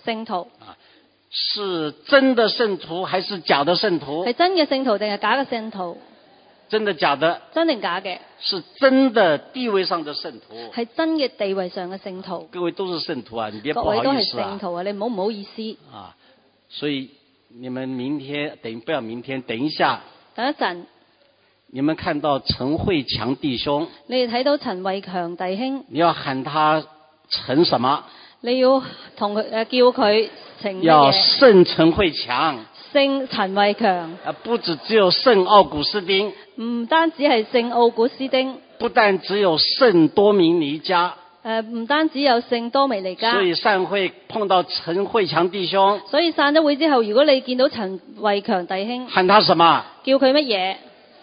S2: 聖徒
S1: 啊，是真的聖徒還是假的聖徒？
S2: 係真嘅聖徒定係假嘅聖徒？
S1: 真的假的？
S2: 真定假嘅？
S1: 是真的地位上的聖徒。
S2: 係真嘅地位上嘅聖徒。
S1: 各位都是聖徒啊，你別不
S2: 各位都係
S1: 好意思啊。
S2: 聖徒啊，你唔好唔好意思。
S1: 啊，所以你們明天等不要明天，等一下。
S2: 等一陣。
S1: 你們看到陳慧強弟兄，
S2: 你哋睇到陳慧強弟兄，
S1: 你要喊他陳什麼？
S2: 你要同佢誒叫佢成乜嘢？
S1: 要聖陳慧強。
S2: 聖陳慧強。
S1: 啊，不止只有聖奧古斯丁。
S2: 唔單止係聖奧古斯丁。
S1: 不但只有聖多明尼加。
S2: 誒，唔單止有聖多明尼加。
S1: 所以散會碰到陳慧強弟兄。
S2: 所以散咗會之後，如果你見到陳慧強弟兄，
S1: 喊他什麼？
S2: 叫佢乜嘢？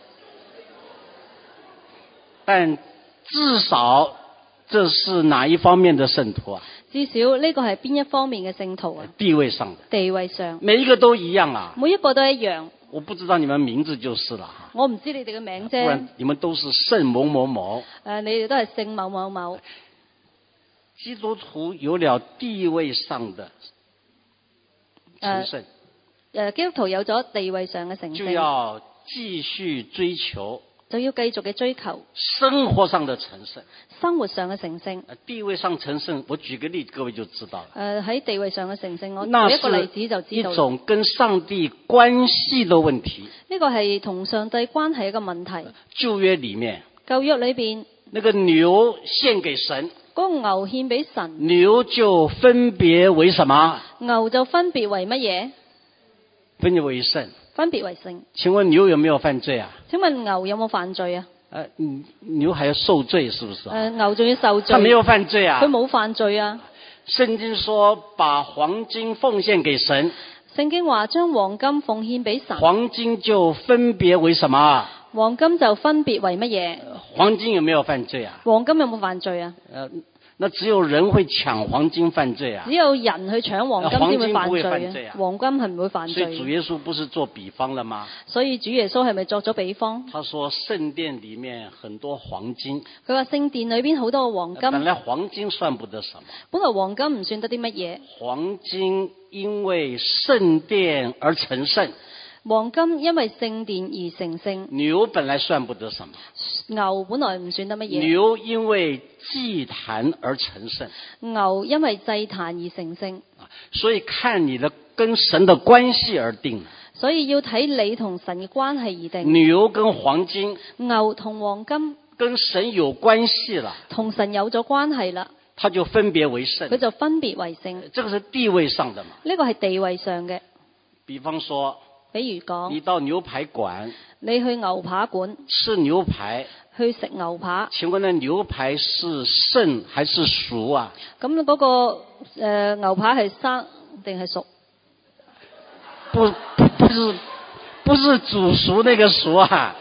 S1: 但至少這是哪一方面的聖徒啊？
S2: 至少呢個係邊一方面嘅聖徒啊？
S1: 地位上的。
S2: 地位上。
S1: 每一個都一樣啊。
S2: 每一個都一樣。
S1: 我不知道你們名字就是了。
S2: 我唔知你哋嘅名啫。
S1: 不然你們都是聖某某某。
S2: 誒，你哋都係聖某某某。
S1: 基督徒有了地位上的成聖。
S2: 誒，基督徒有咗地位上嘅成聖。
S1: 就要繼續追求。
S2: 就要繼續嘅追求
S1: 生活上的成聖，
S2: 生活上嘅成聖，
S1: 地位上成聖，我舉個例，各位就知道了。
S2: 誒、呃、喺地位上嘅成聖，我舉一個例子就知道。
S1: 一種跟上帝關係的問題。
S2: 呢個係同上帝關係一個問題。
S1: 舊約裏面，
S2: 舊約裏邊，
S1: 那個牛獻給神，
S2: 嗰、那個牛獻俾神，
S1: 牛就分別為什麼？
S2: 牛就分別為乜嘢？
S1: 分別為聖。
S2: 分別為聖。
S1: 請問牛有沒有犯罪啊？
S2: 請問牛有冇犯罪啊？
S1: 呃，牛還要受罪，是不是？
S2: 呃，牛仲要受罪。
S1: 他沒有犯罪啊。
S2: 佢冇犯罪啊。
S1: 聖經說把黃金奉獻給神。
S2: 聖經話將黃金奉獻俾神。
S1: 黃金就分別為什麼？
S2: 黃金就分別為乜嘢？
S1: 黃金有沒有犯罪啊？
S2: 黃金有冇犯罪啊？
S1: 呃那只有人會搶黃金犯罪啊！
S2: 只有人去搶黃金先會犯罪啊！
S1: 黃金不會犯罪啊！
S2: 黃金係唔會犯罪。
S1: 所以主耶穌不是做比方了嗎？
S2: 所以主耶穌係咪作咗比方？
S1: 他說聖殿裏面很多黃金。
S2: 佢話聖殿裏邊好多黃金。
S1: 本來黃金算不得什麼。
S2: 本來黃金唔算得啲乜嘢。
S1: 黃金因為聖殿而成聖。
S2: 黃金因為聖殿而成聖。
S1: 牛本來算不得什麼。
S2: 牛本來唔算得乜嘢。
S1: 牛因為祭壇而成聖。
S2: 牛因為祭壇而成聖。
S1: 所以看你的跟神的關係而定。
S2: 所以要睇你同神嘅關係而定。
S1: 牛跟黃金。
S2: 牛同黃金。
S1: 跟神有關係了。
S2: 同神有咗關係啦。
S1: 它就分別為聖。
S2: 佢就分別為聖。
S1: 這個是地位上的嘛。
S2: 呢個係地位上嘅。
S1: 比方說。
S2: 比如講，
S1: 你到牛排館，
S2: 你去牛扒館
S1: 吃牛排，
S2: 去食牛扒。
S1: 請問呢牛排是生還是熟啊？
S2: 咁嗰、那個誒、呃、牛扒係生定係熟？
S1: 不不不是不是煮熟那個熟啊，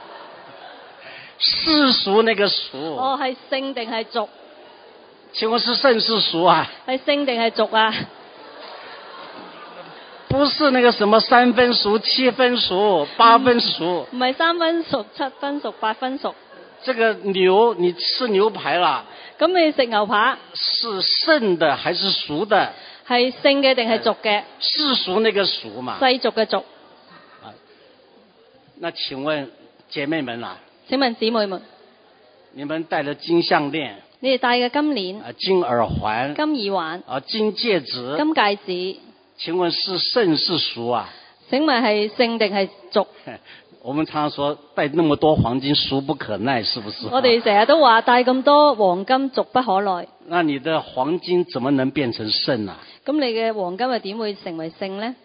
S1: 是熟那個熟。
S2: 哦，係生定係熟？
S1: 請問是生是熟啊？
S2: 係生定係熟啊？
S1: 不是那個什麼三分熟、七分熟、八分熟。
S2: 唔係三分熟、七分熟、八分熟。
S1: 這個牛，你吃牛排啦？
S2: 咁你食牛扒？
S1: 是生的還是熟的？
S2: 係生嘅定係熟嘅？
S1: 世俗那個熟嘛。
S2: 世俗嘅熟。
S1: 啊，那請問姐妹們啦？
S2: 請問姊妹們，
S1: 你們戴了金項鏈？
S2: 你哋戴嘅金鏈？
S1: 啊，金耳環？
S2: 金耳環？
S1: 啊，金戒指？
S2: 金戒指？
S1: 請問是聖是俗啊？
S2: 請問係聖定係俗？
S1: 我們常常說帶那麼多黃金俗不可耐，是不是？
S2: 我哋成日都話帶咁多黃金俗不可耐。
S1: 那你的黃金怎麼能變成聖啊？
S2: 咁你嘅黃金又點會成為聖呢？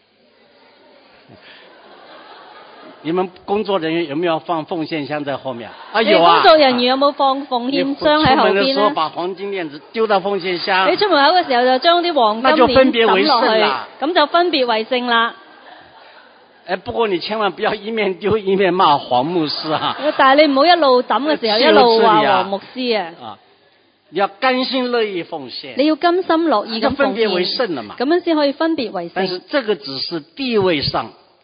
S1: 你們工作人員有沒有放奉獻箱在後面？啊，有啊。
S2: 工作人員有冇放奉獻箱喺後邊呢？
S1: 出門嘅時候把黃金鏈子丟到奉獻箱。
S2: 你出門口嘅時候就將啲黃金鏈抌落去，咁就分別為聖啦。
S1: 誒，不過你千萬不要一面丟一面罵黃牧師啊！
S2: 但係你唔好一路抌嘅時候一路話黃牧師啊！
S1: 啊，你要甘心樂意奉獻。
S2: 你要甘心樂意咁奉獻。
S1: 分別為聖啦嘛。
S2: 咁樣先可以分別為聖。
S1: 但是這個只是地位上。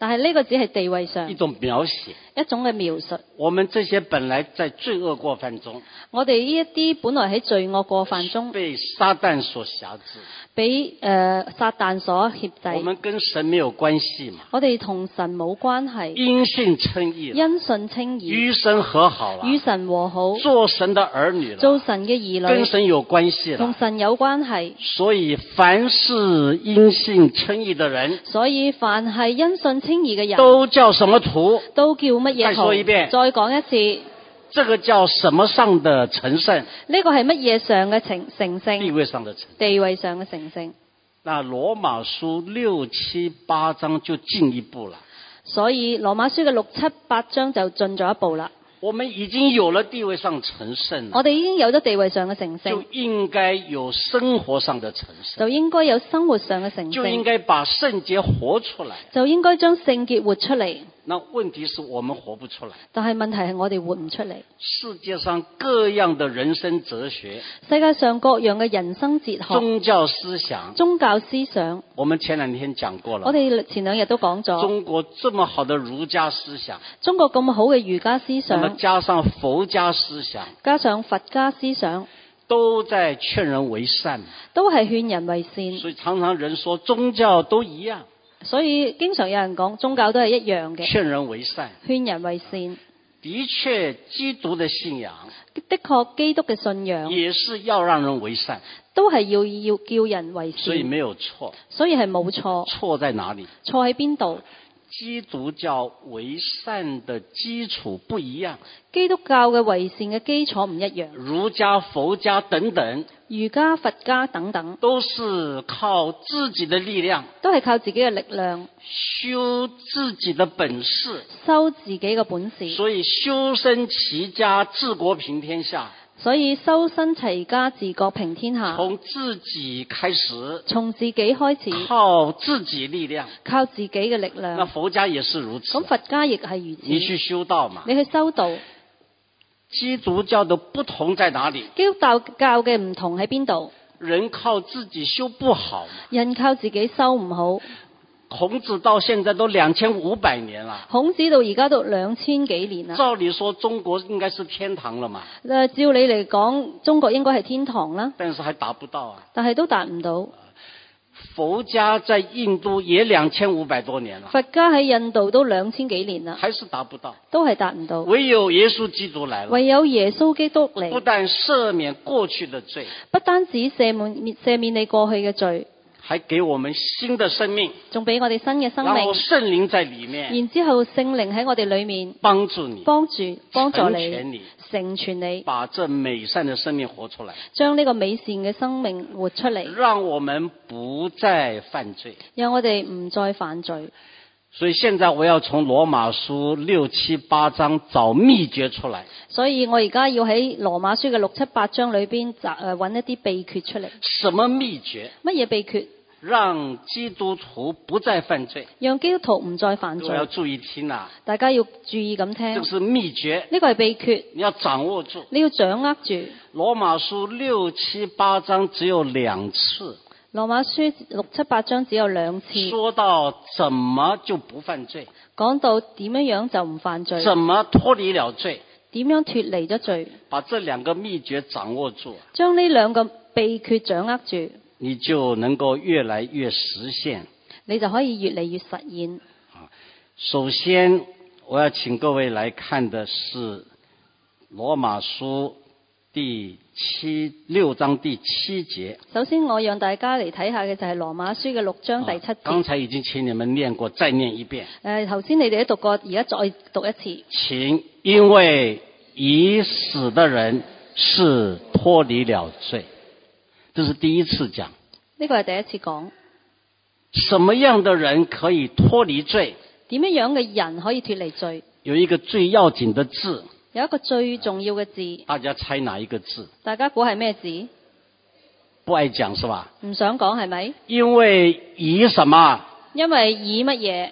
S2: 但係呢個只係地位上
S1: 一種描寫，
S2: 一種嘅描述。
S1: 我們這些本來在罪惡過犯中，
S2: 我哋呢一啲本來喺罪惡過犯中
S1: 被撒旦所轄制，
S2: 俾誒撒旦所挾制。
S1: 我們跟神沒有關係嘛？
S2: 我哋同神冇關係，
S1: 因信稱義，
S2: 因信稱義，
S1: 與神和好了，
S2: 與神和好，
S1: 做神的兒女了，
S2: 做神嘅兒女，
S1: 跟神有關係了，
S2: 同神有關係。
S1: 所以凡是因信稱義的人，
S2: 所以凡係因信稱義嘅人，
S1: 都叫什麼徒？
S2: 都叫乜嘢徒？
S1: 再說一遍，
S2: 再講一次。
S1: 這個叫什麼上的成聖？
S2: 呢個係乜嘢上嘅成成聖？
S1: 地位上的成聖。
S2: 地位上嘅成聖。
S1: 那羅馬書六七八章就進一步了。
S2: 所以羅馬書嘅六七八章就進咗一步啦。
S1: 我們已經有了地位上成聖了，
S2: 我哋已經有咗地位上嘅成聖，
S1: 就應該有生活上的成聖，
S2: 就應該有生活上嘅成聖，
S1: 就應該把聖潔活出來，
S2: 就應該將聖潔活出嚟。
S1: 那問題是我們活不出來，
S2: 但係問題係我哋活唔出嚟。
S1: 世界上各樣的人生哲學，
S2: 世界上各樣嘅人生哲學、
S1: 宗教思想、
S2: 宗教思想，
S1: 我們前兩天講過了。
S2: 我哋前兩日都講咗。
S1: 中國這麼好的儒家思想，
S2: 中國咁好嘅儒家思想，
S1: 那麼加上佛家思想，
S2: 加上佛家思想，
S1: 都在勸人為善，
S2: 都係勸人為善。
S1: 所以常常人說宗教都一樣。
S2: 所以經常有人講宗教都係一樣嘅，
S1: 勸人為善，
S2: 勸人為善。
S1: 的確，基督的信仰，
S2: 的確基督嘅信仰
S1: 也是要讓人為善，
S2: 都係要要叫人為善，
S1: 所以沒有錯。
S2: 所以係冇錯。
S1: 錯在哪裡？
S2: 錯喺邊度？
S1: 基督教為善的基礎不一樣，
S2: 基督教嘅為善嘅基礎唔一樣，
S1: 儒家、佛家等等，
S2: 儒家、佛家等等，
S1: 都是靠自己的力量，
S2: 都係靠自己嘅力量，
S1: 修自己的本事，
S2: 修自己嘅本事。
S1: 所以修身齊家治國平天下，
S2: 所以修身齊家治國平天下，
S1: 從自己開始，
S2: 從自己開始，
S1: 靠自己力量，
S2: 靠自己嘅力量。
S1: 那佛家也是如此。
S2: 咁佛家亦係如此。
S1: 你去修道嘛？
S2: 你去修道。
S1: 基督教的不同在哪裡？
S2: 基督教教嘅唔同喺邊度？
S1: 人靠自己修不好，
S2: 人靠自己修唔好。
S1: 孔子到現在都兩千五百年了，
S2: 孔子到而家都兩千幾年啦。
S1: 照理說中國應該是天堂了嘛？
S2: 誒，照你嚟講，中國應該係天堂啦。
S1: 但是還達不到啊。
S2: 但係都達唔到。
S1: 佛家在印度也兩千五百多年了，
S2: 佛家喺印度都兩千幾年啦，
S1: 還是達不到，
S2: 都係達唔到。
S1: 唯有耶穌基督來了，
S2: 唯有耶穌基督嚟，
S1: 不但赦免過去的罪，
S2: 不單止赦免赦免你過去嘅罪，
S1: 還給我們新的生命，
S2: 仲俾我哋新嘅生命。
S1: 然後聖靈在裡面，
S2: 然之後聖靈喺我哋裡面
S1: 幫助你，
S2: 幫助幫助你，
S1: 成全你，
S2: 成全你，
S1: 把這美善的生命活出來，
S2: 將呢個美善嘅生命活出嚟，
S1: 讓我們不再犯罪，
S2: 讓我哋唔再犯罪。
S1: 所以現在我要從羅馬書六七八章找秘訣出來。
S2: 所以我而家要喺羅馬書嘅六七八章裏邊找誒揾一啲秘訣出嚟。
S1: 什麼秘訣？
S2: 乜嘢秘訣？
S1: 讓基督徒不再犯罪。讓
S2: 基督徒唔再犯罪。
S1: 我要注意聽啊！
S2: 大家要注意咁聽。
S1: 這是秘訣。
S2: 呢個係秘訣。
S1: 你要掌握住。
S2: 你要掌握住。
S1: 羅馬書六七八章只有兩次。羅馬書
S2: 六七八章只有兩次。
S1: 說到怎麼就不犯罪。
S2: 講到點樣樣就唔犯罪。
S1: 怎麼脫離了罪。
S2: 點樣脫離咗罪。
S1: 把這兩個秘訣掌握住。
S2: 將呢兩個秘訣掌握住。
S1: 你就能夠越來越實現。
S2: 你就可以越嚟越實現。
S1: 首先我要請各位來看的是羅馬書第七六章第七節。
S2: 首先我讓大家嚟睇下嘅就係羅馬書嘅六章第七節。
S1: 剛才已經請你們念過，再念一遍。
S2: 誒，頭先你哋都讀過，而家再讀一次。
S1: 請，因為已死的人是脫離了罪。這是第一次講。
S2: 呢個係第一次講。
S1: 什麼樣的人可以脫離罪？
S2: 點樣樣嘅人可以脫離罪？
S1: 有一個最要緊的字。
S2: 有一個最重要嘅字。
S1: 大家猜哪一個字？
S2: 大家估係咩字？
S1: 不愛講是吧？
S2: 唔想講係咪？
S1: 因為以什麼？
S2: 因為以乜嘢？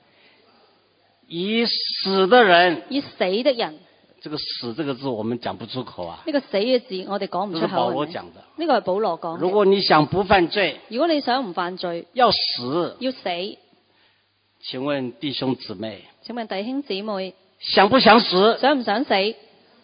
S1: 以死的人。
S2: 以死的人。
S1: 這個死這個字我們講不出口啊。
S2: 呢個死嘅字我哋講唔出口。
S1: 這是保羅講的。
S2: 呢個係保羅講。
S1: 如果你想不犯罪，
S2: 如果你想唔犯罪，
S1: 要死，
S2: 要死，
S1: 請問弟兄姊妹，
S2: 請問弟兄姊妹，
S1: 想不想死？
S2: 想唔想死？你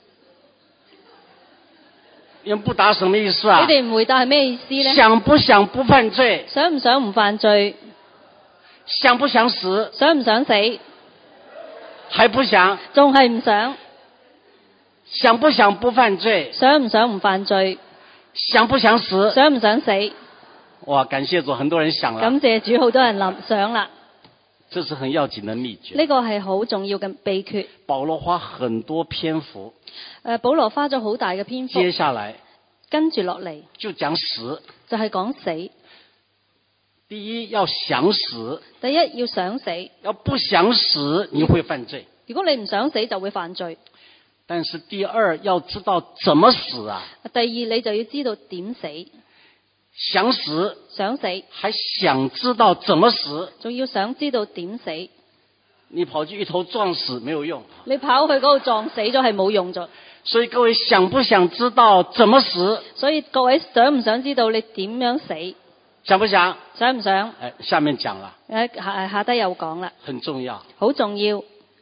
S1: 人不答什麼意思啊？
S2: 哋唔回答係咩意思呢？
S1: 想不想不犯罪？
S2: 想唔想唔犯罪？
S1: 想不想死？
S2: 想唔想死？
S1: 還不想？
S2: 仲係唔想？
S1: 想不想不犯罪？
S2: 想唔想唔犯罪？
S1: 想不想死？
S2: 想唔想死？
S1: 哇！感謝主，很多人想了。
S2: 感謝主，好多人諗想啦。
S1: 這是很要緊的秘訣。
S2: 呢個係好重要嘅秘訣。
S1: 保羅花很多篇幅。
S2: 誒，保羅花咗好大嘅篇幅。
S1: 接下來
S2: 跟住落嚟
S1: 就講死。
S2: 就係講死。
S1: 第一要想死。
S2: 第一要想死。
S1: 要不想死，你會犯罪。
S2: 如果你唔想死，就會犯罪。
S1: 但是第二要知道怎麼死啊。
S2: 第二你就要知道點死。
S1: 想死，
S2: 想死，
S1: 還想知道怎麼死，
S2: 仲要想知道點死。
S1: 你跑去一頭撞死沒有用。
S2: 你跑去嗰度撞死咗係冇用咗。
S1: 所以各位想不想知道怎麼死？
S2: 所以各位想唔想知道你點樣死？
S1: 想不想？
S2: 想唔想？
S1: 哎，下面講了。
S2: 誒下下低又講啦。
S1: 很重要。
S2: 好重要。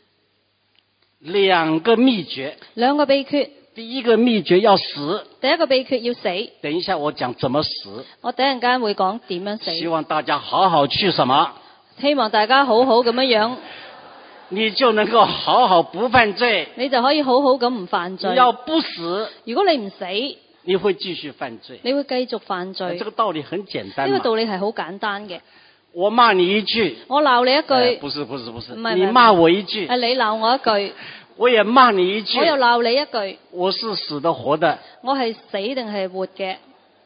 S1: 兩個秘訣。
S2: 兩個秘訣。
S1: 第一個秘訣要死。
S2: 第一個秘訣要死。
S1: 等一下我講怎麼死。
S2: 我等陣間會講點樣死。
S1: 希望大家好好去什麼？
S2: 希望大家好好咁樣樣。
S1: 你就能夠好好不犯罪。
S2: 你就可以好好咁唔犯罪。
S1: 你要不死。
S2: 如果你唔死，
S1: 你會繼續犯罪。
S2: 你會繼續犯罪。
S1: 這個道理很簡單嘛。
S2: 呢個道理係好簡單嘅。
S1: 我罵你一句。
S2: 我鬧你一句。
S1: 哎，不是不是不是。
S2: 唔係，
S1: 你罵我一句。
S2: 誒，你鬧我一句。
S1: 我也罵你一句。
S2: 我又鬧你一句。
S1: 我是死的活的。
S2: 我係死定係活嘅？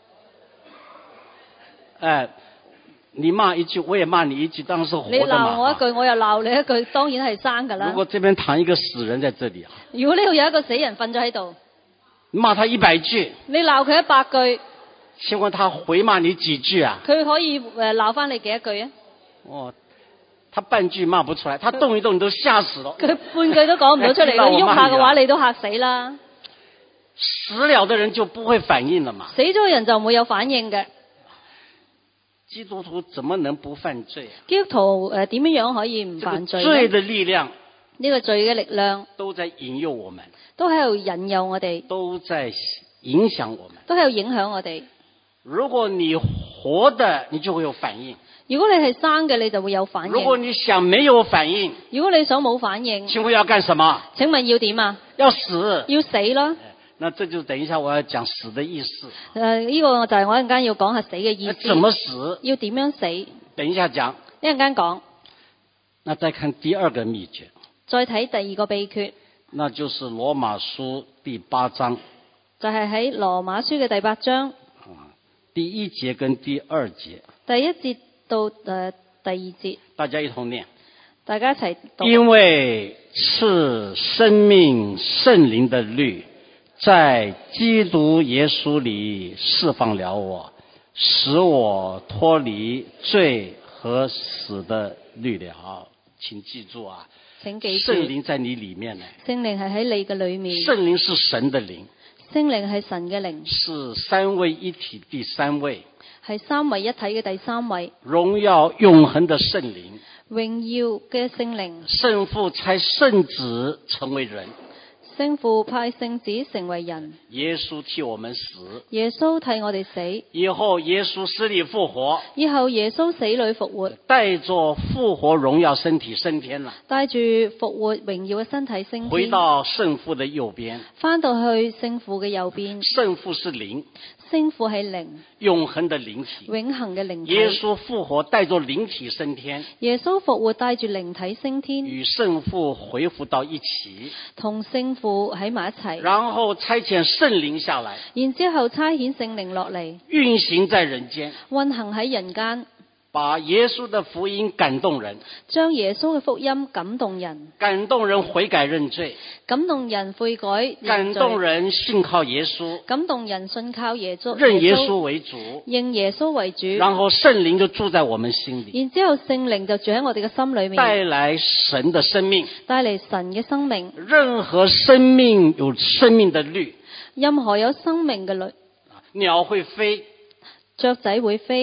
S1: 哎，你罵一句，我也罵你一句，當然是活的嘛。
S2: 你鬧我一句，我又鬧你一句，當然係生㗎啦。
S1: 如果這邊躺一個死人在這裡啊。
S2: 如果呢度有一個死人瞓咗喺度。
S1: 你罵他一百句。
S2: 你鬧佢一百句。
S1: 請問他回罵你幾句啊？
S2: 佢可以誒鬧返你幾多句啊？
S1: 哦。他半句罵不出來，他動一動你都嚇死了。
S2: 佢半句都講唔到出嚟，佢喐下嘅話你都嚇死啦。
S1: 死了的人就不會反應了嘛。
S2: 死咗嘅人就唔會有反應嘅。
S1: 基督徒怎麼能不犯罪啊？
S2: 基督徒誒點樣樣可以唔犯罪呢？
S1: 罪的力量，
S2: 呢個罪嘅力量
S1: 都在引誘我們，
S2: 都喺度引誘我哋，
S1: 都在影響我們，
S2: 都喺度影響我哋。
S1: 如果你活的，你就會有反應。
S2: 如果你係生嘅，你就會有反應。
S1: 如果你想沒有反應，
S2: 如果你想冇反應，
S1: 請問要幹什麼？
S2: 請問要點啊？
S1: 要死。
S2: 要死咯。
S1: 那這就等一下我要講死的意思。
S2: 誒、呃，呢、這個就係我一陣間要講下死嘅意思。
S1: 怎麼死？
S2: 要點樣死？
S1: 等一下講。
S2: 一陣間講。
S1: 那再看第二個秘訣。
S2: 再睇第二個秘訣。
S1: 那就是羅馬書第八章。
S2: 就係喺羅馬書嘅第八章。
S1: 第一節跟第二節。
S2: 第一節到誒、呃、第二節。
S1: 大家一同念。
S2: 大家一齊讀。
S1: 因為是生命聖靈的律，在基督耶穌裏釋放了我，使我脫離罪和死的律了。請記住啊，
S2: 請記住，
S1: 聖靈在你裏面呢。
S2: 聖靈係喺你嘅裏面。
S1: 聖靈是神的靈。
S2: 聖靈係神嘅靈。
S1: 是三位一體第三位。
S2: 係三位一體嘅第三位。
S1: 榮耀永恆的聖靈。
S2: 榮耀嘅聖靈。
S1: 聖父差聖子成為人。
S2: 聖父派聖子成為人。
S1: 耶穌替我們死。
S2: 耶穌替我哋死。
S1: 以後耶穌死裏復活。
S2: 以後耶穌死裏復活。
S1: 帶着復活榮耀身體升天了。
S2: 帶住復活榮耀嘅身體升天。
S1: 回到聖父的右邊。
S2: 翻到去聖父嘅右邊。
S1: 聖父是靈。
S2: 聖父係靈。
S1: 永恆的靈體。
S2: 永恆嘅靈體。
S1: 耶穌復活帶着靈體升天。
S2: 耶穌復活帶住靈體升天。
S1: 與聖父恢復到一起。
S2: 同聖父喺埋一齊。
S1: 然後差遣聖靈下來。
S2: 然之後差遣聖靈落嚟。
S1: 運行在人間。
S2: 運行喺人間。
S1: 把耶穌的福音感動人。
S2: 將耶穌嘅福音感動人。
S1: 感動人悔改認罪。
S2: 感動人悔改認罪。
S1: 感動人信靠耶穌。
S2: 感動人信靠耶穌。
S1: 認耶穌為主。
S2: 認耶穌為主。
S1: 然後聖靈就住在我們心裏。
S2: 然之後聖靈就住喺我哋嘅心裏面。
S1: 帶來神的生命。
S2: 帶嚟神嘅生命。
S1: 任何生命有生命的律。
S2: 任何有生命嘅律。
S1: 鳥會飛。
S2: 雀仔會飛。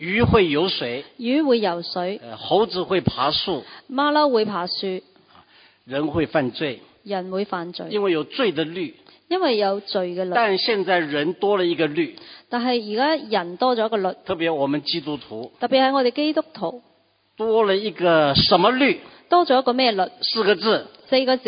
S1: 魚會游水，
S2: 魚會游水，
S1: 呃猴子會爬樹，
S2: 馬騮會爬樹，
S1: 人會犯罪，
S2: 人會犯罪，
S1: 因為有罪的律。
S2: 因為有罪嘅律。
S1: 但現在人多了一個律，
S2: 但係而家人多咗一個律，
S1: 特別我們基督徒
S2: 特別係我哋基督徒
S1: 多了一個什麼律？
S2: 多咗一個咩律？
S1: 四個字，
S2: 四個字，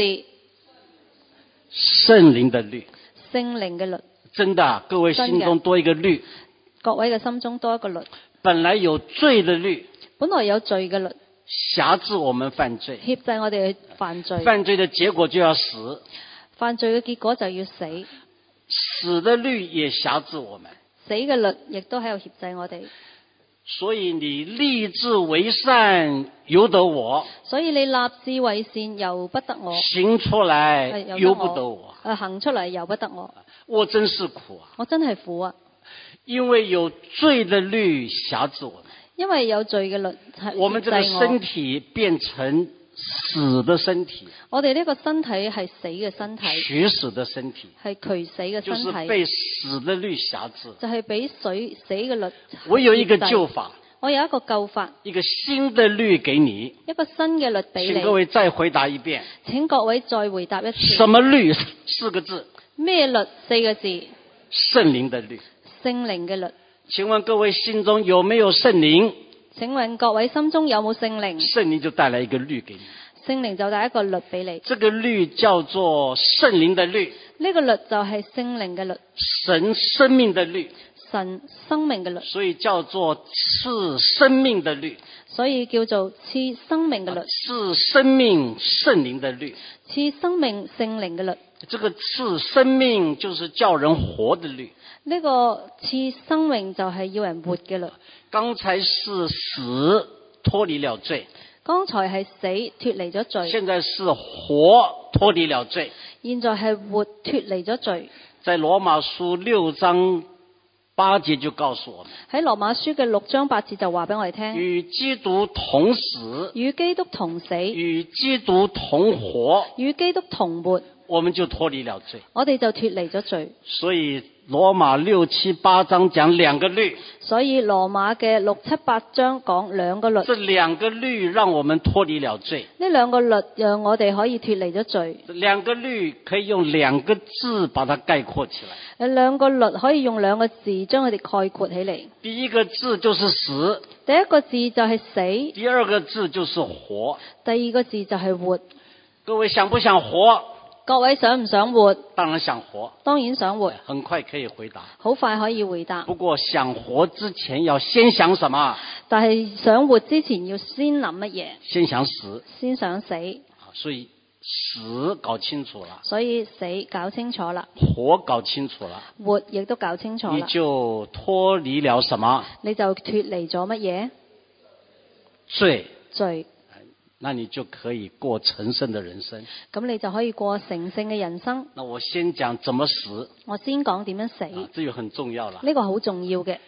S1: 聖靈的律。
S2: 聖靈嘅律。
S1: 真的，各位心中多一個律，
S2: 各位嘅心中多一個律。
S1: 本來有罪的律，
S2: 本來有罪嘅律，
S1: 轄制我們犯罪，
S2: 挾制我哋去犯罪。
S1: 犯罪的結果就要死，
S2: 犯罪嘅結果就要死。
S1: 死的律也轄制我們，
S2: 死嘅律亦都喺度挾制我哋。
S1: 所以你立志為善，由得我；
S2: 所以你立志為善，由不得我；
S1: 行出來，由不得我。
S2: 誒，行出嚟由不得我。
S1: 我真是苦啊！
S2: 我真係苦啊！
S1: 因為有罪的律轄制我們，
S2: 因為有罪嘅律係挾制我。
S1: 我們這個身體變成死的身體，
S2: 我哋呢個身體係死嘅身體，
S1: 取死的身體，
S2: 係驅死嘅身體，
S1: 就是被死的律轄制，
S2: 就係俾水死嘅律。
S1: 我有一個救法，
S2: 我有一個救法，
S1: 一個新的律給你，
S2: 一個新嘅律俾你。
S1: 請各位再回答一遍，
S2: 請各位再回答一次。
S1: 什麼律？四個字。
S2: 咩律？四個字。
S1: 聖靈的律。
S2: 聖靈嘅律。
S1: 請問各位心中有沒有聖靈？
S2: 請問各位心中有冇聖靈？
S1: 聖靈就帶來一個律給你。
S2: 聖靈就帶一個律俾你。
S1: 這個律叫做聖靈的律。
S2: 呢個律就係聖靈嘅律。
S1: 神生命的律。
S2: 神生命嘅律。
S1: 所以叫做賜生命的律。
S2: 所以叫做賜生命嘅律。
S1: 賜生命聖靈的律。
S2: 賜生命聖靈嘅律。
S1: 這個賜生命就是叫人活的律。
S2: 呢個賜生命就係要人活嘅律。
S1: 剛才是死脫離了罪，
S2: 剛才係死脫離咗罪，
S1: 現在是活脫離了罪，
S2: 現在係活脫離咗罪。
S1: 在羅馬書六章八節就告訴我們，
S2: 喺羅馬書嘅六章八節就話俾我哋聽，
S1: 與基督同死，
S2: 與基督同死，
S1: 與基督同活，
S2: 與基督同活，
S1: 我們就脫離了罪，
S2: 我哋就脫離咗罪。
S1: 所以羅馬六七八章講兩個律，
S2: 所以羅馬嘅六七八章講兩個律，
S1: 這兩個律讓我們脫離了罪。
S2: 呢兩個律讓我哋可以脫離咗罪。
S1: 兩個律可以用兩個字把它概括起來。
S2: 兩個律可以用兩個字將佢哋概括起嚟。
S1: 第一個字就是死，
S2: 第一個字就係死。
S1: 第二個字就是活。
S2: 第二個字就係活。
S1: 各位想不想活？
S2: 各位想唔想活？
S1: 當然想活。
S2: 當然想活。
S1: 很快可以回答。
S2: 好快可以回答。不
S1: 過想活之前要先想什麼？
S2: 但係想活之前要先諗乜嘢？
S1: 先想死。
S2: 先想死。
S1: 所以死搞清楚了。
S2: 所以死搞清楚啦。
S1: 活搞清楚了。
S2: 活亦都搞清楚啦。
S1: 你就脫離了什麼？
S2: 你就脫離咗乜嘢？
S1: 罪。
S2: 罪。
S1: 那你就可以過成聖的人生。
S2: 咁你就可以過成聖嘅人生。
S1: 那我先講怎麼死。我
S2: 先講點樣死。
S1: 啊，這個很重要啦。
S2: 呢個好重要嘅。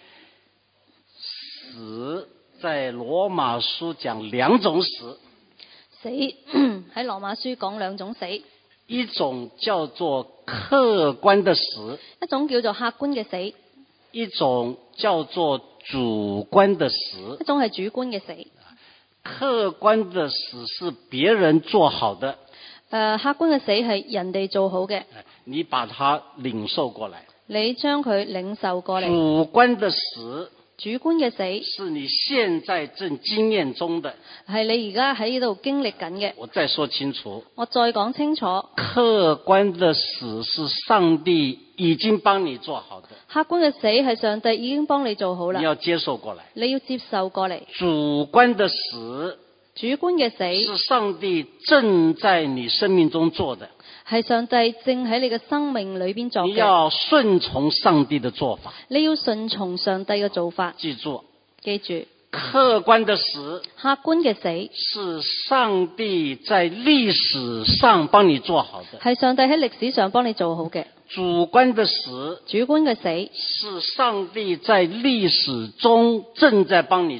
S1: 死在羅馬書講兩種死。
S2: 死喺羅馬書講兩種死。
S1: 一種叫做客觀的死。
S2: 一種叫做客觀嘅死。
S1: 一種叫做主觀的死。
S2: 一種係主觀嘅死。
S1: 客觀的死是別人做好的，誒、
S2: 呃，客觀嘅死係人哋做好嘅，
S1: 你把它領受過來，
S2: 你將佢領受過嚟。
S1: 主觀的死，
S2: 主觀嘅死
S1: 是你現在正經驗中的，
S2: 係你而家喺呢度經歷緊嘅。
S1: 我再說清楚，
S2: 我再講清楚，
S1: 客觀的死是上帝已經幫你做好的。
S2: 客觀嘅死係上帝已經幫你做好啦，
S1: 你要接受過來，
S2: 你要接受過嚟。
S1: 主觀的死，
S2: 主觀嘅死
S1: 是上帝正在你生命中做的，
S2: 係上帝正喺你嘅生命裏邊做嘅。
S1: 你要順從上帝的做法，
S2: 你要順從上帝嘅做法。
S1: 記住，
S2: 記住，
S1: 客觀的死，
S2: 客觀嘅死
S1: 是上帝在歷史上幫你做好的，
S2: 係上帝喺歷史上幫你做好嘅。
S1: 主觀的死，
S2: 主觀嘅死
S1: 是上帝在歷史中正在幫你做，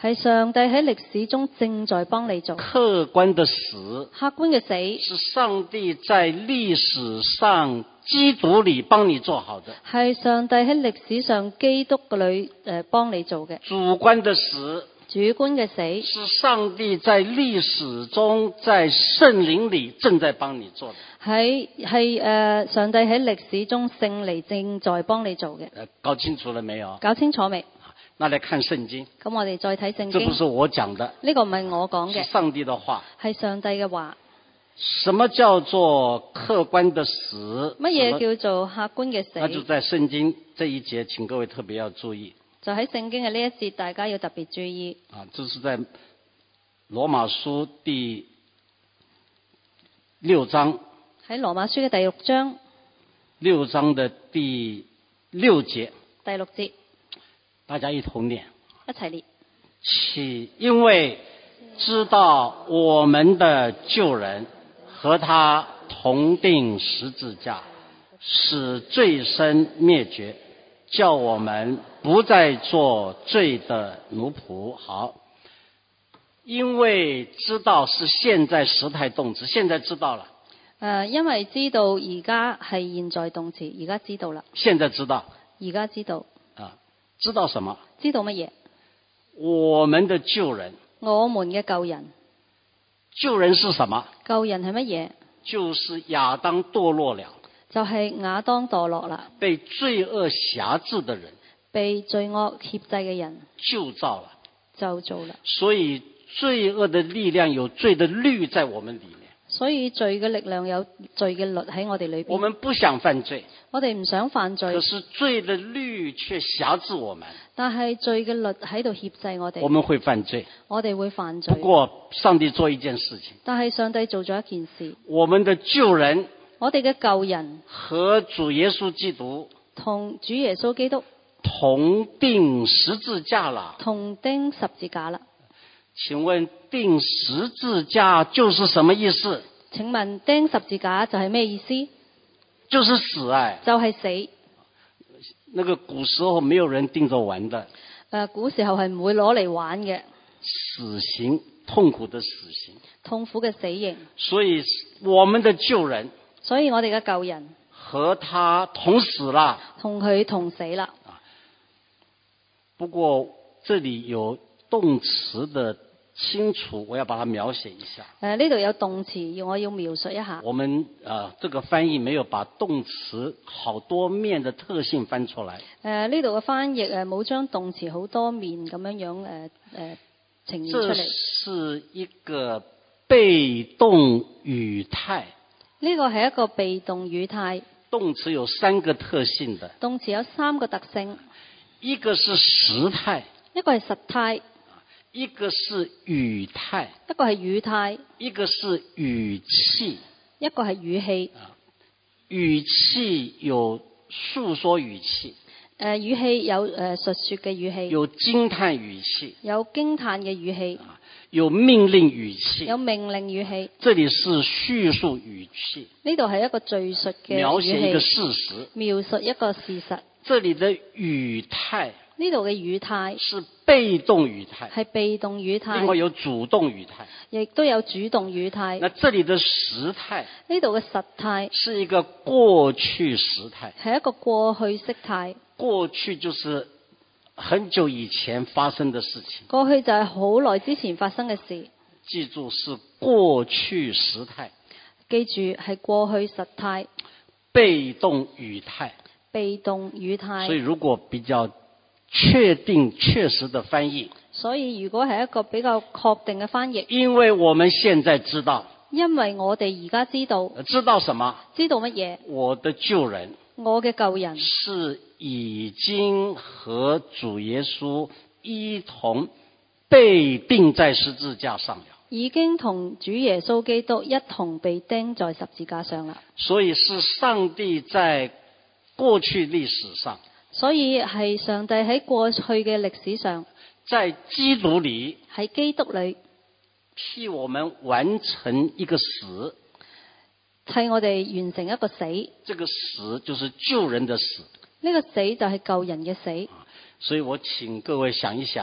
S2: 係上帝喺歷史中正在幫你做。
S1: 客觀的死，
S2: 客觀嘅死
S1: 是上帝在歷史上基督裏幫你做好的。
S2: 係上帝喺歷史上基督嘅裏誒幫你做嘅。
S1: 主觀的死，
S2: 主觀嘅死
S1: 是上帝在歷史中在聖靈裏正在幫你做的。
S2: 係係誒上帝喺歷史中聖靈正在幫你做嘅。
S1: 呃，搞清楚了沒有？
S2: 搞清楚未？
S1: 那來看聖經。
S2: 咁我哋再睇聖經。
S1: 這不是我講的，
S2: 呢個唔係我講嘅，
S1: 是上帝的話。
S2: 係上帝嘅話。
S1: 什麼叫做客觀的死？
S2: 乜嘢叫做客觀嘅死？
S1: 那就在聖經這一節，請各位特別要注意。
S2: 就喺聖經嘅呢一節，大家要特別注意。
S1: 啊，這是在羅馬書第六章。
S2: 喺羅馬書嘅第六章。
S1: 六章的第六節。
S2: 第六節。
S1: 大家一同念。
S2: 一齊念。
S1: 起，因為知道我們的救人和他同釘十字架，使罪身滅絕，叫我們不再做罪的奴僕。好，因為知道是現在時態動詞，現在知道了。
S2: 呃、因為知道而家係現在動詞，而家知道啦。
S1: 現在知道。
S2: 而家知道。
S1: 啊，知道什麼？
S2: 知道乜嘢？
S1: 我們的救人。
S2: 我們嘅救人。
S1: 救人是什麼？
S2: 救人係乜嘢？
S1: 就是亞當墮落了。
S2: 就係亞當墮落啦。
S1: 被罪惡轄制的人。
S2: 被罪惡挾制嘅人。
S1: 就造了。
S2: 就做啦。
S1: 所以罪惡的力量有罪的律在我們裏面。
S2: 所以罪嘅力量有罪嘅律喺我哋裏邊。
S1: 我們不想犯罪。
S2: 我哋唔想犯罪。
S1: 可是罪的律卻轄制我們。
S2: 但係罪嘅律喺度挾制我哋。
S1: 我們會犯罪。
S2: 我哋會犯罪。
S1: 不過上帝做一件事情。
S2: 但係上帝做咗一件事。
S1: 我們的救人。
S2: 我哋嘅救人。
S1: 和主耶穌基督。
S2: 同主耶穌基督。
S1: 同釘十字架了。
S2: 同釘十字架啦。
S1: 請問釘十字架就是什麼意思？
S2: 請問釘十字架就係咩意思？
S1: 就是死哎。
S2: 就係死。
S1: 那個古時候沒有人釘着玩的。
S2: 誒，古時候係唔會攞嚟玩嘅。
S1: 死刑，痛苦的死刑。
S2: 痛苦嘅死刑。
S1: 所以我們的救人。
S2: 所以我哋嘅救人。
S1: 和他同死了。
S2: 同佢同死啦。
S1: 不過這裡有動詞的清楚，我要把它描寫一下。
S2: 誒，呢度有動詞，要我要描述一下。
S1: 我們啊、呃，這個翻譯沒有把動詞好多面的特性翻出來。
S2: 誒，呢度嘅翻譯誒冇將動詞好多面咁樣樣誒誒呈現出嚟。
S1: 這是一個被動語態。
S2: 呢個係一個被動語態。
S1: 動詞有三個特性的。
S2: 動詞有三個特性。
S1: 一個是時態。一
S2: 個係實態。
S1: 一個是語態。
S2: 一個係語態。
S1: 一個是語氣。
S2: 一個係語氣。
S1: 語氣有訴說語氣。
S2: 誒，語氣有誒述說嘅語氣。
S1: 有驚嘆語氣。
S2: 有驚嘆嘅語氣。
S1: 有命令語氣。
S2: 有命令語氣。
S1: 這裡是敘述語氣。
S2: 呢度係一個敘述嘅語氣。
S1: 描寫一個事實。
S2: 描述一個事實。
S1: 這裡的語態。
S2: 呢度嘅語態
S1: 是被動語態。
S2: 係被動語態。
S1: 另外有主動語態。
S2: 亦都有主動語態。
S1: 那這裡的時態。
S2: 呢度嘅實態。
S1: 是一個過去時態。
S2: 係一個過去式態。
S1: 過去就是很久以前發生的事情。
S2: 過去就係好耐之前發生嘅事。
S1: 記住是過去時態。
S2: 記住係過去實態。
S1: 被動語態。
S2: 被動語態。
S1: 所以如果比較確定確實的翻譯。
S2: 所以如果係一個比較確定嘅翻譯。
S1: 因為我們現在知道。
S2: 因為我哋而家知道。
S1: 知道什麼？
S2: 知道乜嘢？
S1: 我的救人。
S2: 我嘅救人。
S1: 是已經和主耶穌一同被釘在十字架上了。
S2: 已經同主耶穌基督一同被釘在十字架上啦。
S1: 所以是上帝在過去歷史上。
S2: 所以係上帝喺過去嘅歷史上。
S1: 在基督裏。
S2: 喺基督裏。
S1: 替我們完成一個死。
S2: 替我哋完成一個死。
S1: 這個死就是救人的死。
S2: 呢個死就係救人嘅死。
S1: 所以我請各位想一想。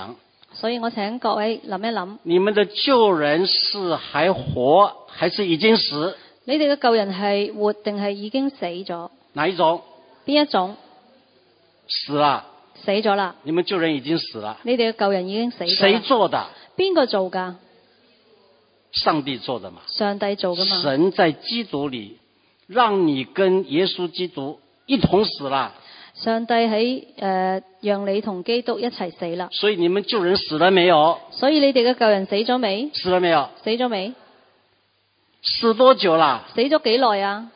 S2: 所以我請各位諗一諗，
S1: 你們的舊人是還活，還是已經死？
S2: 你哋嘅舊人係活定係已經死咗？
S1: 哪一種？
S2: 邊一種？
S1: 死了。
S2: 死咗啦。
S1: 你們舊人已經死了。
S2: 你哋嘅舊人已經死咗。
S1: 誰做的？
S2: 邊個做㗎？
S1: 上帝做的嘛。
S2: 上帝做㗎嘛。
S1: 神在基督裏，讓你跟耶穌基督一同死了。
S2: 上帝喺誒、呃、讓你同基督一齊死啦。
S1: 所以你們舊人死了沒有？
S2: 所以你哋嘅舊人死咗未？
S1: 死了沒有？
S2: 死咗未？
S1: 死多久啦？
S2: 死咗幾耐啊？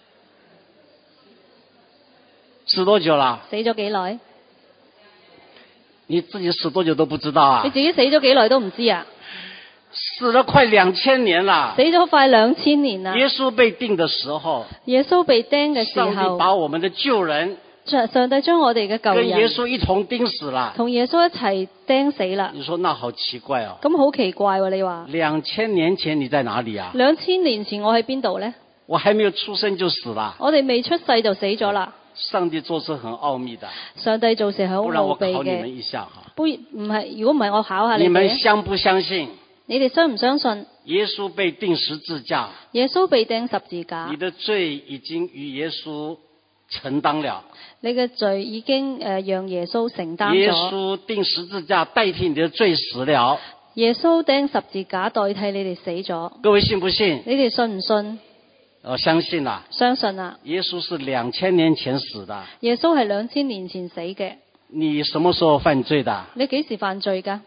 S1: 死多久啦？
S2: 死咗幾耐？
S1: 你自己死多久都不知道啊？
S2: 你自己死咗幾耐都唔知啊？
S1: 死了快兩千年啦！
S2: 死咗快兩千年啦！
S1: 耶穌被釘的時候，
S2: 耶穌被釘嘅時候，
S1: 上帝把我們的舊人，
S2: 上帝將我哋嘅舊人
S1: 跟耶穌一同釘死了，
S2: 同耶穌一齊釘死啦。
S1: 你說那好奇怪哦！
S2: 咁好奇怪喎、啊，你話？
S1: 兩千年前你在哪裏啊？
S2: 兩千年前我喺邊度呢？
S1: 我還沒有出生就死了。
S2: 我哋未出世就死咗啦。
S1: 上帝做事很奧秘的。
S2: 上帝做事係好奧秘嘅。
S1: 不然我考你們一下哈。
S2: 不唔係，如果唔係我考下你哋。
S1: 你們相不相信？
S2: 你哋相唔相信？
S1: 耶穌被釘十字架。
S2: 耶穌被釘十字架。
S1: 你的罪已經與耶穌承擔了。
S2: 你嘅罪已經誒、呃、讓耶穌承擔咗。
S1: 耶穌釘十字架代替你的罪死了。
S2: 耶穌釘十字架代替你哋死咗。
S1: 各位信不信？
S2: 你哋信唔信？
S1: 我相信啦。
S2: 相信啦。
S1: 耶穌是兩千年前死的。
S2: 耶穌係兩千年前死嘅。
S1: 你什麼時候犯罪的？
S2: 你幾時犯罪㗎？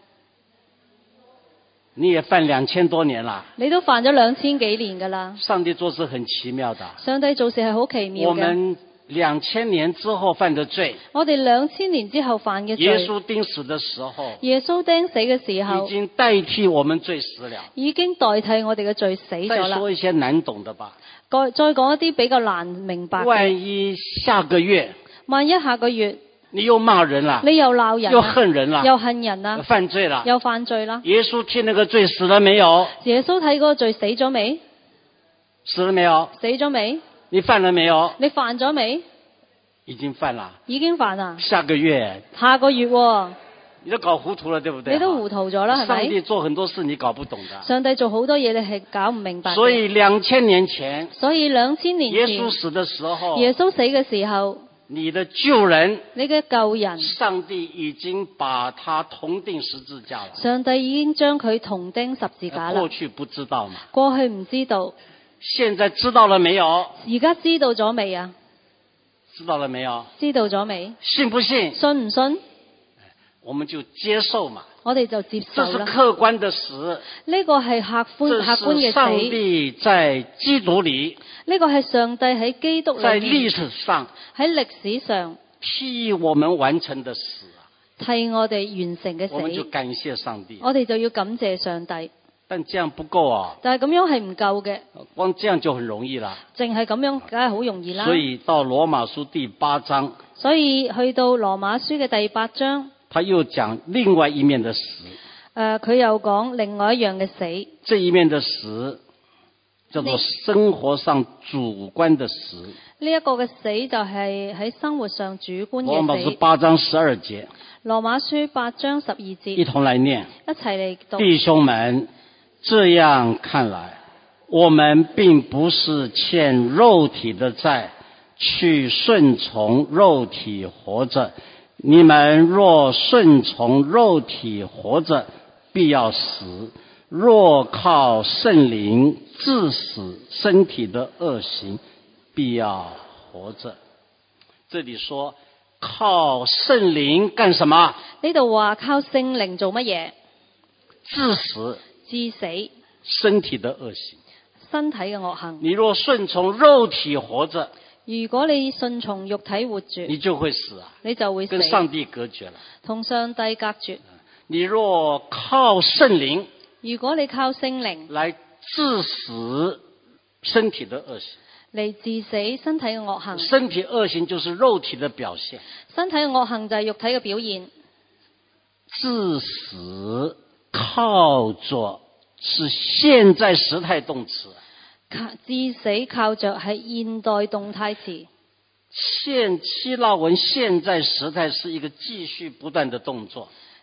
S1: 你也犯兩千多年啦。
S2: 你都犯咗兩千幾年㗎啦。
S1: 上帝做事很奇妙的。
S2: 上帝做事係好奇妙嘅。
S1: 我們兩千年之後犯的罪。
S2: 我哋兩千年之後犯嘅罪。
S1: 耶穌釘死的時候。
S2: 耶穌釘死嘅時候。
S1: 已經代替我們罪死了。
S2: 已經代替我哋嘅罪死咗啦。
S1: 再說一些難懂的吧。
S2: 再再講一啲比較難明白嘅。
S1: 萬一下個月。
S2: 萬一下個月。
S1: 你又罵人啦，
S2: 你又鬧人，
S1: 又恨人啦，
S2: 又恨人啦，
S1: 犯罪啦，
S2: 又犯罪啦。
S1: 耶穌替那個罪死了沒有？
S2: 耶穌睇嗰個罪死咗未？
S1: 死了沒有？
S2: 死咗未？
S1: 你犯了沒有？
S2: 你犯咗未？
S1: 已經犯了。
S2: 已經犯啦。
S1: 下個月。
S2: 下個月、哦。
S1: 你都搞糊塗了，對不對？
S2: 你都糊塗咗啦，係咪？
S1: 上帝做很多事你搞不懂的。
S2: 上帝做好多嘢你係搞唔明白。
S1: 所以兩千年前。
S2: 所以兩千年前。
S1: 耶穌死的時候。
S2: 耶穌死嘅時候。
S1: 你的舊人，
S2: 你嘅舊人，
S1: 上帝已經把他同釘十字架了。
S2: 上帝已經將佢同釘十字架啦。
S1: 過去不知道嘛？
S2: 過去唔知道。
S1: 現在知道了沒有？
S2: 而家知道咗未啊？
S1: 知道了沒有？
S2: 知道咗未？
S1: 信不信？
S2: 信唔信？
S1: 我們就接受嘛。
S2: 我哋就接受啦。
S1: 這是客觀的死。
S2: 呢個係客觀客觀嘅死。
S1: 上帝在基督裏。
S2: 呢個係上帝喺基督裏面。
S1: 在歷史上。
S2: 喺歷史上。
S1: 替我們完成的死。
S2: 替我哋完成嘅死。
S1: 我們就感謝上帝。
S2: 我哋就要感謝上帝。
S1: 但這樣不夠啊。
S2: 但係咁樣係唔夠嘅。
S1: 光這樣就很容易啦。
S2: 淨係咁樣梗係好容易啦。
S1: 所以到羅馬書第八章。
S2: 所以去到羅馬書嘅第八章。
S1: 他又講另外一面的死。
S2: 誒，佢又講另外一樣嘅死。
S1: 這一面的死叫做生活上主觀的死。
S2: 呢一個嘅死就係喺生活上主觀嘅死。
S1: 羅馬書八章十二節。
S2: 羅馬書八章十二節。
S1: 一同來念。
S2: 一齊嚟讀。
S1: 弟兄們，這樣看來，我們並不是欠肉體的債，去順從肉體活着。你們若順從肉體活着，必要死；若靠聖靈治死身體的惡行，必要活着。這裡說靠聖靈幹什麼？
S2: 呢度話靠聖靈做乜嘢？
S1: 治死。
S2: 治死
S1: 身體的惡行。
S2: 身體嘅惡行。
S1: 你若順從肉體活着，
S2: 如果你順從肉體活住，
S1: 你就會死啊！
S2: 你就會死，
S1: 跟上帝隔絕了，
S2: 同上帝隔絕。
S1: 你若靠聖靈，
S2: 如果你靠聖靈
S1: 來治死身體的惡行，
S2: 嚟治死身體嘅惡行。
S1: 身體惡行就是肉體的表現，
S2: 身體嘅惡行就係肉體嘅表現。
S1: 治死靠着是現在時態動詞。
S2: 致死靠着係現代動態詞。
S1: 現希臘文現在時態是一個繼續不斷的動作。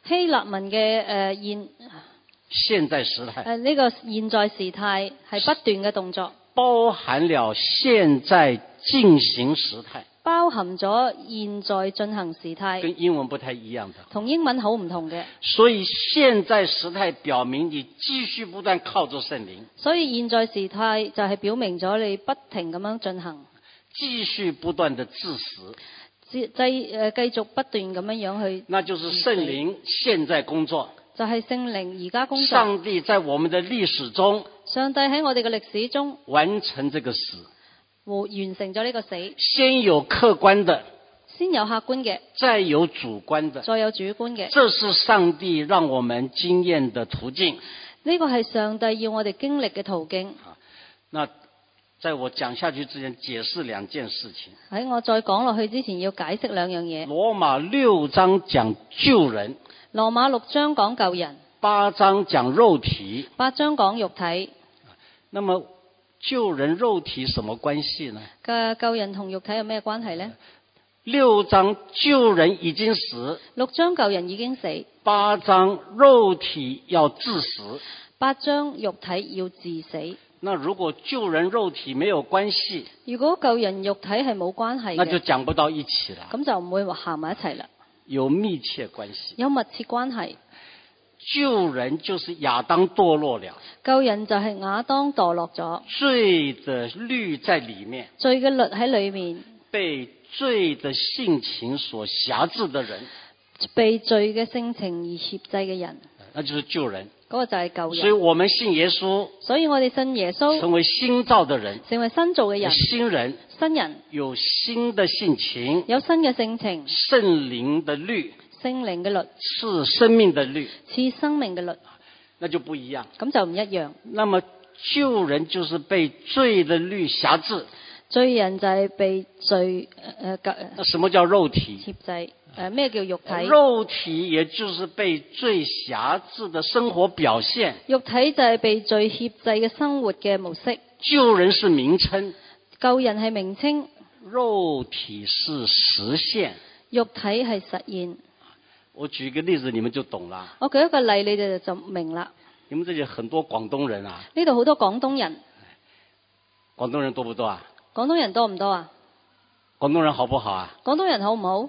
S2: 希臘文嘅誒現
S1: 現在時態
S2: 誒呢個現在時態係不斷嘅動作，
S1: 包含了現在進行時態，
S2: 包含咗現在進行時態，
S1: 跟英文不太一樣的。
S2: 同英文好唔同嘅。
S1: 所以現在時態表明你繼續不斷靠着聖靈，
S2: 所以現在時態就係表明咗你不停咁樣進行，
S1: 繼續不斷的致死，
S2: 繼誒繼續不斷咁樣樣去，
S1: 那就是聖靈現在工作，
S2: 就係聖靈而家工作。
S1: 上帝在我們的歷史中，
S2: 上帝喺我哋嘅歷史中
S1: 完成這個死，
S2: 完成咗呢個死。
S1: 先有客觀的，
S2: 先有客觀嘅，
S1: 再有主觀的，
S2: 再有主觀嘅。
S1: 這是上帝讓我們經驗的途徑。
S2: 呢個係上帝要我哋經歷嘅途徑。
S1: 那在我講下去之前，解釋兩件事情。
S2: 喺我再講落去之前，要解釋兩樣嘢。
S1: 羅馬六章講救人，
S2: 羅馬六章講救人，
S1: 八章講肉體，
S2: 八章講肉體。
S1: 那麼救人肉體什麼關係呢？
S2: 嘅救人同肉體有咩關係呢？
S1: 六章救人已經死，
S2: 六章救人已經死，
S1: 八章肉體要致死，
S2: 八章肉體要致死。
S1: 那如果救人肉體沒有關係，
S2: 如果救人肉體係冇關係嘅，
S1: 那就講不到一起了。
S2: 咁就唔會話行埋一齊啦。
S1: 有密切關係，
S2: 有密切關係。
S1: 救人就是亞當墮落了，
S2: 救人就係亞當墮落咗，
S1: 罪的律在裡面，
S2: 罪嘅律喺裡面，
S1: 被罪的性情所轄制的人，
S2: 被罪嘅性情而挾制嘅人，
S1: 那就是救人。
S2: 嗰個就係救人。
S1: 所以我們信耶穌，
S2: 所以我哋信耶穌，
S1: 成為新造的人，
S2: 成為新造嘅人，
S1: 新人，
S2: 新人
S1: 有新的性情，
S2: 有新嘅性情，
S1: 聖靈的律，
S2: 聖靈嘅律，
S1: 是生命的律，
S2: 似生命嘅律，
S1: 那就不一樣。
S2: 咁就唔一樣。
S1: 那麼救人就是被罪的律轄制，
S2: 罪人就係被罪誒誒
S1: 那什麼叫肉體？
S2: 挾制誒咩叫肉體？
S1: 肉體也就是被罪轄制的生活表現。
S2: 肉體就係被罪挾制嘅生活嘅模式。
S1: 救人是名稱，
S2: 救人係名稱，
S1: 肉體是實現。
S2: 肉體係實現。
S1: 我舉一個例子，你們就懂了。
S2: 我舉一個例，你哋就明啦。
S1: 你們這裡很多廣東人啊，
S2: 呢度好多廣東人。
S1: 廣東人多不多啊？
S2: 廣東人多唔多啊？
S1: 廣東人好不好啊？
S2: 廣東人好唔好？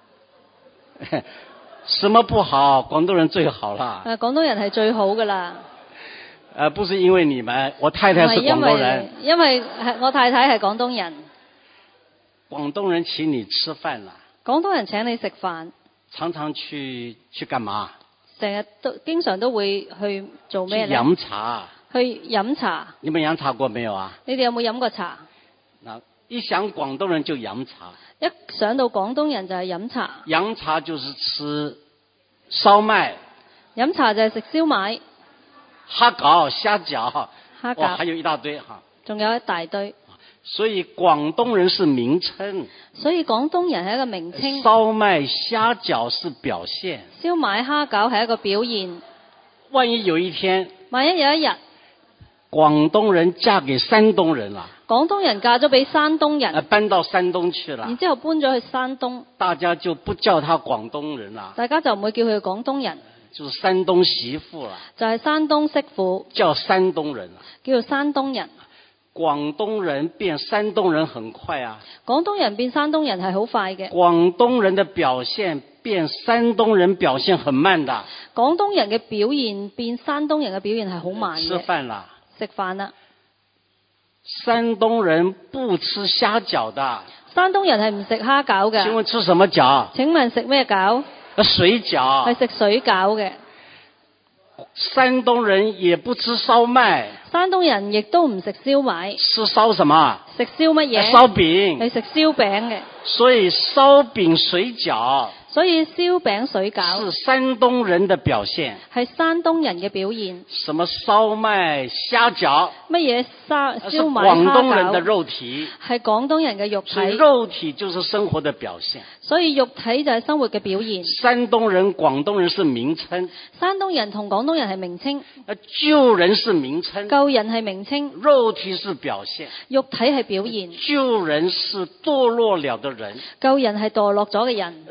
S1: 什麼不好？廣東人最好啦。
S2: 誒，廣東人係最好噶啦。
S1: 呃，不是因為你們，我太太是廣東人。
S2: 因為因為我太太係廣東人。
S1: 廣東人請你吃飯啦。
S2: 廣東人請你食飯。
S1: 常常去去幹嘛？
S2: 成日都經常都會去做咩咧？
S1: 去飲茶。
S2: 去飲茶。
S1: 你們飲茶過沒有啊？
S2: 你哋有冇飲過茶？
S1: 嗱，一想廣東人就飲茶。
S2: 一想到廣東人就係飲茶。
S1: 飲茶就是吃燒麥。
S2: 飲茶就係食燒賣。
S1: 蝦餃、蝦餃。
S2: 蝦餃。
S1: 哇，還有一大堆哈。
S2: 仲有一大堆。
S1: 所以廣東人是名稱。
S2: 所以廣東人係一個名稱。
S1: 燒麥、蝦餃是表現。
S2: 燒賣、蝦餃係一個表現。
S1: 萬一有一天，
S2: 萬一有一日，
S1: 廣東人嫁給山東人啦。
S2: 廣東人嫁咗俾山東人。
S1: 搬到山東去了。
S2: 然之後搬咗去山東。
S1: 大家就不叫他廣東人啦。
S2: 大家就唔會叫佢廣東人。
S1: 就是山東媳婦啦。
S2: 就係山東媳婦。
S1: 叫山東人啦。
S2: 叫做山東人。
S1: 廣東人變山東人很快啊。
S2: 廣東人變山東人係好快嘅。
S1: 廣東人的表現變山東人表現很慢的。
S2: 廣東人嘅表現變山東人嘅表現係好慢嘅。
S1: 吃飯啦。
S2: 食飯啦。
S1: 山東人不吃蝦餃的。
S2: 山東人係唔食蝦餃嘅。
S1: 請問吃什麼餃？
S2: 請問食咩餃？
S1: 水餃。
S2: 係食水餃嘅。
S1: 山東人也不吃燒麥。
S2: 山東人亦都唔食燒賣。
S1: 吃燒什麼？
S2: 食燒乜嘢？
S1: 燒餅。
S2: 係食燒餅嘅。
S1: 所以燒餅水餃。
S2: 所以燒餅水餃
S1: 是山東人的表現。
S2: 係山東人嘅表現。
S1: 什麼燒麥、蝦餃？
S2: 乜嘢燒燒賣、
S1: 蝦餃？廣東人的肉體。
S2: 係廣東人嘅肉體。
S1: 所以肉體就是生活的表現。
S2: 所以肉體就係生活嘅表現。
S1: 山東人、廣東人是名稱。
S2: 山東人同廣東人係名稱。
S1: 救人是名稱。
S2: 救人係名稱。
S1: 肉體是表現。
S2: 肉體係表現。
S1: 救人是墮落了的人。
S2: 救人係墮落咗嘅人。
S1: 肉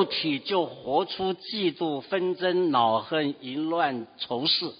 S1: 體就活出嫉妒、紛爭、惱恨、淫亂、仇視。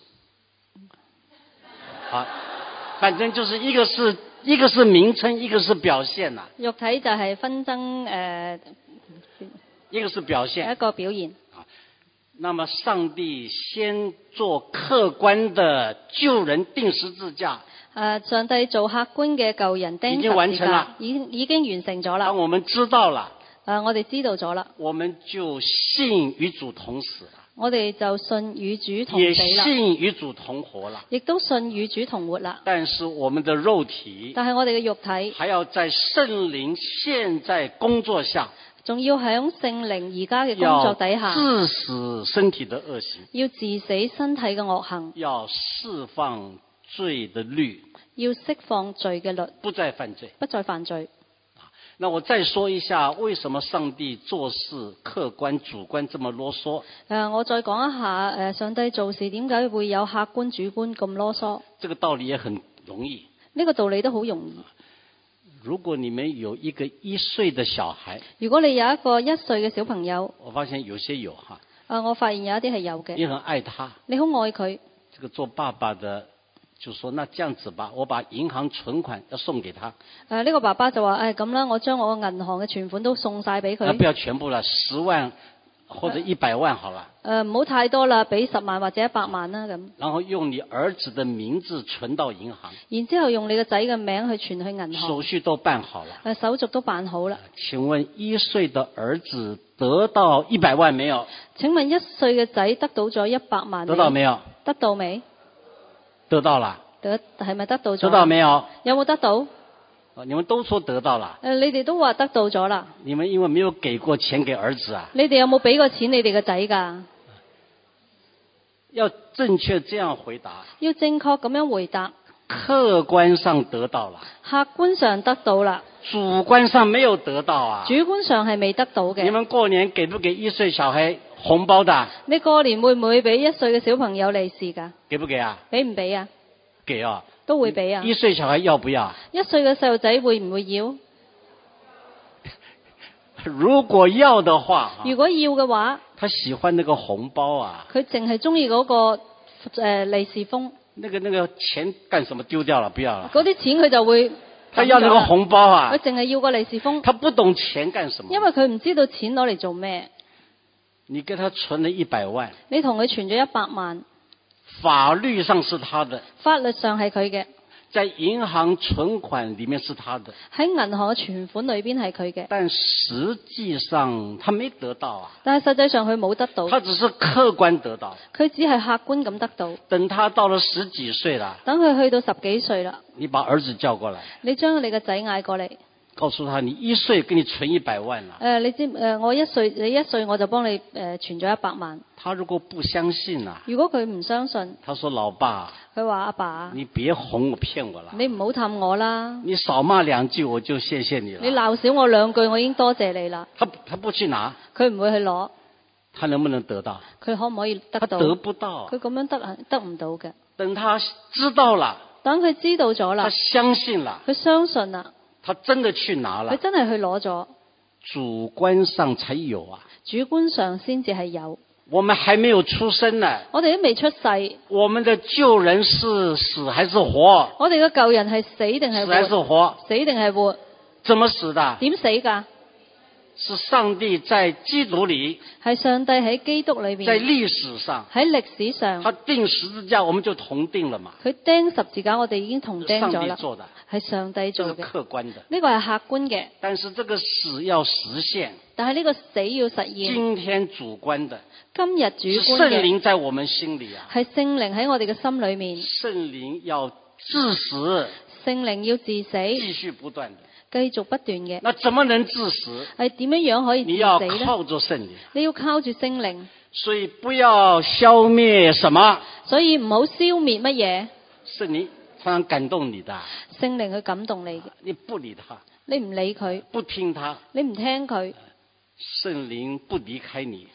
S1: 啊，反正就是一個是一個是名稱，一個是表現啦。
S2: 肉體就係紛爭誒、呃，
S1: 一個是表現，
S2: 一個表現。
S1: 啊，那麼上帝先做客觀的救人釘十字架。
S2: 誒，上帝做客觀嘅救人釘十字架，已經完成啦，已已經完成咗啦。
S1: 當我們知道了，
S2: 誒，我哋知道咗啦，
S1: 我們就信與主同死了。
S2: 我哋就信與主同死啦，
S1: 也信與主同活了，
S2: 亦都信與主同活啦。
S1: 但是我們的肉體，
S2: 但係我哋嘅肉體，
S1: 還要在聖靈現在工作下，
S2: 仲要響聖靈而家嘅工作底下，
S1: 致死身體的惡行，
S2: 要致死身體嘅惡行，
S1: 要釋放罪的律，
S2: 要釋放罪嘅律，
S1: 不再犯罪，
S2: 不再犯罪。
S1: 那我再說一下，為什麼上帝做事客觀主觀這麼囉嗦？
S2: 誒，我再講一下，誒，上帝做事點解會有客觀主觀咁囉嗦？
S1: 這個道理也很容易。
S2: 呢個道理都好容易。
S1: 如果你們有一個一歲的小孩，
S2: 如果你有一個一歲嘅小朋友，
S1: 我發現有些有哈。
S2: 誒，我發現有一啲係有嘅。
S1: 你很愛他，
S2: 你好愛佢。
S1: 這個做爸爸的就說：那這樣子吧，我把銀行存款要送給他。
S2: 誒，呢個爸爸就話：誒，咁啦，我將我銀行嘅存款都送晒俾佢。
S1: 那不要全部了，十萬或者一百萬好了。
S2: 誒，唔好太多啦，俾十萬或者一百萬啦咁。
S1: 然後用你兒子的名字存到銀行。
S2: 然之後用你個仔嘅名去存去銀行。
S1: 手續都辦好了。
S2: 誒，手續都辦好啦。
S1: 請問一歲的兒子得到一百萬沒有？
S2: 請問一歲嘅仔得到咗一百萬沒？
S1: 得到沒有？
S2: 得到未？
S1: 得到了。
S2: 得係咪得到咗？
S1: 得到沒有？
S2: 有冇得到？
S1: 你們都說得到了。
S2: 誒，你哋都話得到咗啦。
S1: 你們因為沒有給過錢給兒子啊？
S2: 你哋有冇俾過錢你哋個仔㗎？
S1: 要正確這樣回答。
S2: 要正確咁樣回答。
S1: 客觀上得到了。
S2: 客觀上得到啦。
S1: 主觀上沒有得到啊。
S2: 主觀上係未得到嘅。
S1: 你們過年給不給一歲小孩紅包的？
S2: 你過年會唔會俾一歲嘅小朋友利是㗎？
S1: 給不給啊？
S2: 俾唔俾啊？
S1: 給啊。
S2: 都會俾啊。
S1: 一歲小孩要不要？
S2: 一歲嘅細路仔會唔會要？
S1: 如果要的話，
S2: 如果要嘅話，
S1: 他喜歡那個紅包啊。
S2: 佢淨係中意嗰個誒利是封。
S1: 那個那個錢幹什麼？丟掉了，不要了。
S2: 嗰啲錢佢就會。
S1: 他要那個紅包啊。
S2: 佢淨係要個利是封。
S1: 他不懂錢幹什麼？
S2: 因為佢唔知道錢攞嚟做咩。
S1: 你給他存了一百萬。
S2: 你同佢存咗一百萬。
S1: 法律上是他的。
S2: 法律上係佢嘅。
S1: 在銀行存款裏面是他的。
S2: 喺銀行嘅存款裏邊係佢嘅。
S1: 但實際上他沒得到啊。
S2: 但係實際上佢冇得到。
S1: 他只是客觀得到。
S2: 佢只係客觀咁得到。
S1: 等他到了十幾歲啦。
S2: 等佢去到十幾歲啦。
S1: 你把兒子叫過來。
S2: 你將你個仔嗌過嚟。
S1: 告訴他，你一歲給你存一百萬啦。
S2: 誒、呃，你知誒、呃，我一歲，你一歲我就幫你誒、呃、存咗一百萬。
S1: 他如果不相信啊？
S2: 如果佢唔相信，
S1: 他說老爸，
S2: 佢話阿爸，
S1: 你別哄我騙我啦。
S2: 你唔好氹我啦。
S1: 你少罵兩句我就謝謝你啦。
S2: 你鬧少我兩句我已經多謝你啦。
S1: 他他不去拿，
S2: 佢唔會去攞。
S1: 他能不能得到？
S2: 佢可唔可以得到？
S1: 他得不到。
S2: 佢咁樣得得唔到嘅。
S1: 等他知道了，
S2: 等佢知道咗啦，
S1: 他相信了，
S2: 佢相信啦。
S1: 他真的去拿了，
S2: 佢真係去攞咗，
S1: 主觀上才有啊，
S2: 主觀上先至係有。
S1: 我們還沒有出生呢，
S2: 我哋都未出世。
S1: 我們的救人是死還是活？
S2: 我哋嘅救人係死定係活？
S1: 死還是活？
S2: 死定係活？
S1: 怎麼死的？
S2: 點死㗎？
S1: 是上帝在基督裏，
S2: 係上帝喺基督裏面，
S1: 在歷史上，
S2: 喺歷史上，
S1: 他釘十字架，我們就同釘了嘛。
S2: 佢釘十字架，我哋已經同釘咗啦。
S1: 上帝做的，
S2: 係上帝做嘅，
S1: 這是客觀的。
S2: 呢個係客觀嘅。
S1: 但是這個死要實現，
S2: 但係呢個死要實現。
S1: 今天主觀的，
S2: 今日主觀嘅，
S1: 聖靈在我們心裏啊，
S2: 係聖靈喺我哋嘅心裏面。
S1: 聖靈要致死，
S2: 聖靈要致死，
S1: 繼續不斷的。
S2: 繼續不斷嘅。
S1: 那怎麼能致死？
S2: 係點樣樣可以致死呢？
S1: 你要靠着聖靈。
S2: 你要靠住聖靈。
S1: 所以不要消滅什麼？
S2: 所以唔好消滅乜嘢？
S1: 聖靈常常感動你的。
S2: 聖靈去感動你嘅。
S1: 你不理他。
S2: 你唔理佢。
S1: 不聽他。
S2: 你唔聽佢。
S1: 聖靈不離開你。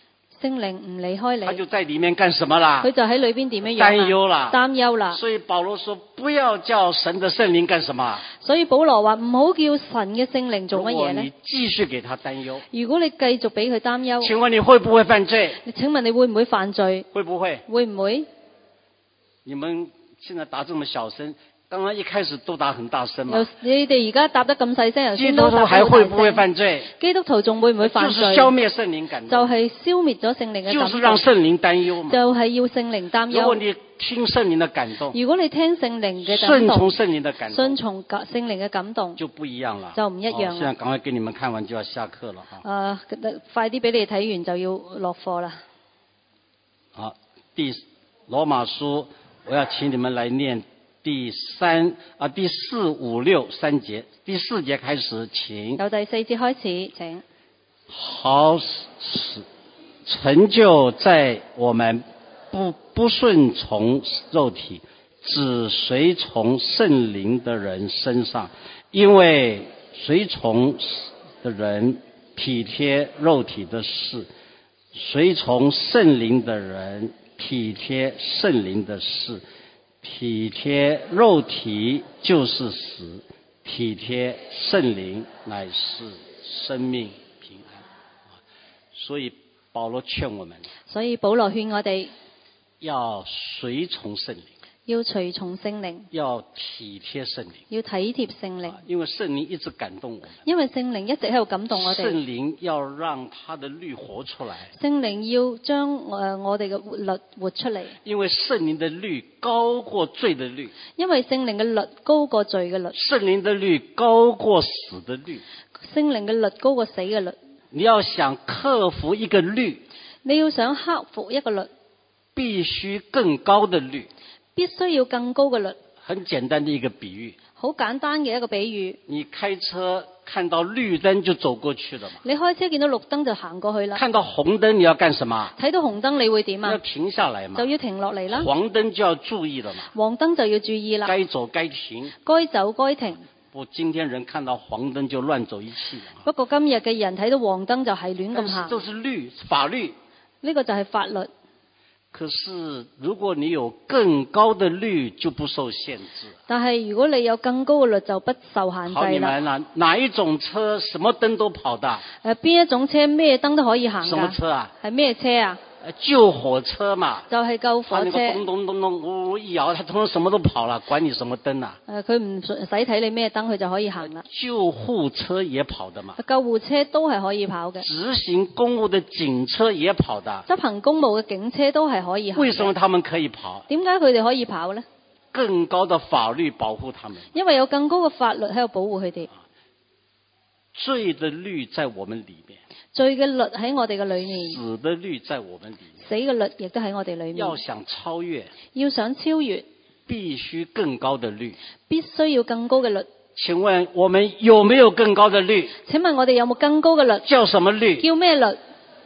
S2: 聖靈唔離開你，
S1: 他就在裏面幹什麼啦？
S2: 佢就喺裏邊點樣樣
S1: 擔憂啦，
S2: 擔憂啦。
S1: 所以保羅說：不要叫神的聖靈幹什麼？
S2: 所以保羅話唔好叫神嘅聖靈做乜嘢
S1: 如果
S2: 呢？
S1: 你繼續給他擔憂，
S2: 如果你繼續俾佢擔憂，
S1: 請問你會不會犯罪？
S2: 你請問你會唔會犯罪？
S1: 會不會？
S2: 會唔會？
S1: 你們現在答這麼小聲，剛剛一開始都答很大聲嘛。
S2: 你哋而家答得咁細聲，頭
S1: 基
S2: 先都答得好大聲。
S1: 督徒還會不會犯罪？
S2: 基督徒仲會唔會犯罪？
S1: 就是消滅聖靈感動，
S2: 就係消滅咗聖靈嘅感動，
S1: 就是讓聖靈擔憂嘛。
S2: 就係要聖靈擔憂。
S1: 如果你聽聖靈的感動，
S2: 如果你聽聖靈嘅感
S1: 順
S2: 動，
S1: 從聖靈的感動，
S2: 順從聖靈嘅感動，
S1: 就不一樣了，
S2: 就唔一樣啦。
S1: 哦，現在趕快給你們看完就要下課了哈。
S2: 誒，快啲俾你哋睇完就要落課啦。
S1: 好，第羅馬書，我要請你們來念第三啊第四五六三節，第四節開始，請。
S2: 由第四節開始，請。
S1: 好使成就在我們不不順從肉體，只隨從聖靈的人身上，因為隨從的人體貼肉體的事，隨從聖靈的人體貼聖靈的事。體貼肉體就是死，體貼聖靈乃是生命平安。所以保羅勸我們，
S2: 所以保羅勸我哋
S1: 要隨從聖靈，
S2: 要隨從聖靈，
S1: 要體貼聖靈，
S2: 要體貼聖靈，
S1: 因為聖靈一直感動我們，
S2: 因為聖靈一直喺度感動我哋。
S1: 聖靈要讓他的律活出來，
S2: 聖靈要將誒我哋嘅活律活出嚟，
S1: 因為聖靈的律高過罪的律，
S2: 因為聖靈嘅律高過罪嘅律，
S1: 聖靈的律高過死的律，
S2: 聖靈嘅律高過死嘅律。
S1: 你要想克服一個律，
S2: 你要想克服一個律，
S1: 必須更高的律，
S2: 必須要更高嘅律。
S1: 很簡單的一個比喻，
S2: 好簡單嘅一個比喻。
S1: 你開車看到綠燈就走過去了嘛？
S2: 你開車見到綠燈就行過去啦。
S1: 看到紅燈你要幹什麼？
S2: 睇到紅燈你會點啊？
S1: 要停下來嘛？
S2: 就要停落嚟啦。
S1: 黃燈就要注意了嘛？
S2: 黃燈就要注意啦。
S1: 該走該停，
S2: 該走該停。
S1: 不，今天人看到黃燈就亂走一氣。
S2: 不過今日嘅人睇到黃燈就係亂咁行。
S1: 都是律法律。
S2: 呢個就係法律。
S1: 可是如果你有更高的律，就不受限制。
S2: 但係如果你有更高嘅律，就不受限制啦。
S1: 好，你們哪哪一種車什麼燈都跑的？
S2: 誒，邊一種車咩燈都可以行㗎？
S1: 什麼車啊？
S2: 係咩車啊？
S1: 救火車嘛，
S2: 就係救火車。
S1: 咚咚咚咚，嗚一搖，它通通什麼都跑了，管你什麼燈啊？
S2: 誒，佢唔使睇你咩燈，佢就可以行啦。
S1: 救護車也跑的嘛？
S2: 救護車都係可以跑嘅。
S1: 執行公務的警車也跑的。
S2: 執行公務嘅警車都係可以行。
S1: 為什麼他們可以跑？
S2: 點解佢哋可以跑呢？
S1: 更高的法律保護他們。
S2: 因為有更高嘅法律喺度保護佢哋。
S1: 罪的律在我們裏面。
S2: 罪嘅律喺我哋嘅裏面。
S1: 死的律在我們裏面。
S2: 死嘅律亦都喺我哋裏面。
S1: 要想超越，
S2: 要想超越，
S1: 必須更高的律。
S2: 必須要更高嘅律。
S1: 請問我們有沒有更高的律？
S2: 請問我哋有冇更高嘅律？
S1: 叫什麼律？
S2: 叫咩律？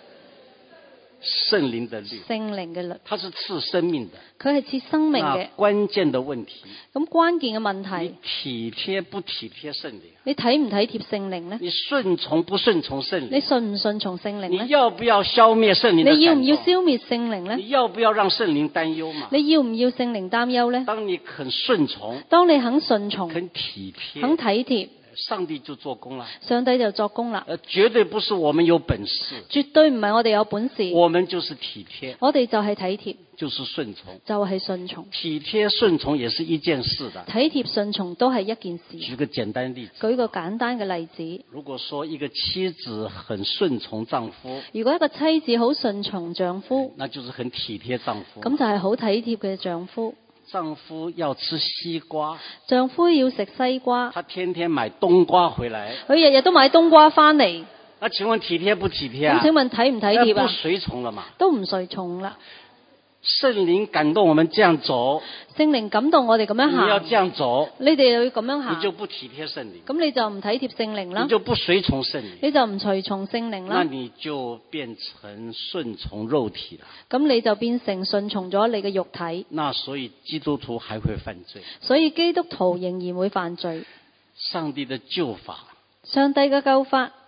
S1: 聖靈的律。
S2: 聖靈嘅律。
S1: 它是賜生命的。
S2: 佢係賜生命嘅。
S1: 關鍵的問題。
S2: 咁關鍵嘅問題。
S1: 你體貼不體貼聖靈？
S2: 你體唔體貼聖靈呢？
S1: 你順從不順從聖靈？
S2: 你順唔順從聖靈呢？
S1: 你要不要消滅聖靈的感動？
S2: 你要唔要消滅聖靈呢？
S1: 你要不要讓聖靈擔憂嘛？
S2: 你要唔要聖靈擔憂呢？
S1: 當你肯順從，
S2: 當你肯順從，
S1: 肯體貼，
S2: 肯體貼，
S1: 上帝就做工啦。
S2: 上帝就作工啦。
S1: 呃，絕對不是我們有本事，
S2: 絕對唔係我哋有本事，
S1: 我們就是體貼，
S2: 我哋就係體貼，
S1: 就是順從，
S2: 就係順從。
S1: 體貼順從也是一件事的。
S2: 體貼順從都係一件事。
S1: 舉個簡單例子。
S2: 舉個簡單嘅例子。
S1: 如果說一個妻子很順從丈夫，
S2: 如果一個妻子好順從丈夫，
S1: 那就是很體貼丈夫。
S2: 咁就係好體貼嘅丈夫。
S1: 丈夫要吃西瓜，
S2: 丈夫要食西瓜，
S1: 他天天買冬瓜回來，
S2: 佢日日都買冬瓜翻嚟。
S1: 那請問體貼不體貼啊？
S2: 咁請問體唔體貼啊？
S1: 不隨從了嘛？
S2: 都唔隨從啦。
S1: 聖靈感動我們這樣走，
S2: 聖靈感動我哋咁樣行。
S1: 你要這樣走，
S2: 你哋又要咁樣行，
S1: 你就不體貼聖靈，
S2: 咁你就唔體貼聖靈啦，
S1: 你就不隨從聖靈，
S2: 你就唔隨從聖靈啦，
S1: 那你就變成順從肉體了，
S2: 咁你就變成順從咗你嘅肉體，
S1: 那所以基督徒還會犯罪，
S2: 所以基督徒仍然會犯罪。
S1: 上帝的救法，
S2: 上帝嘅救法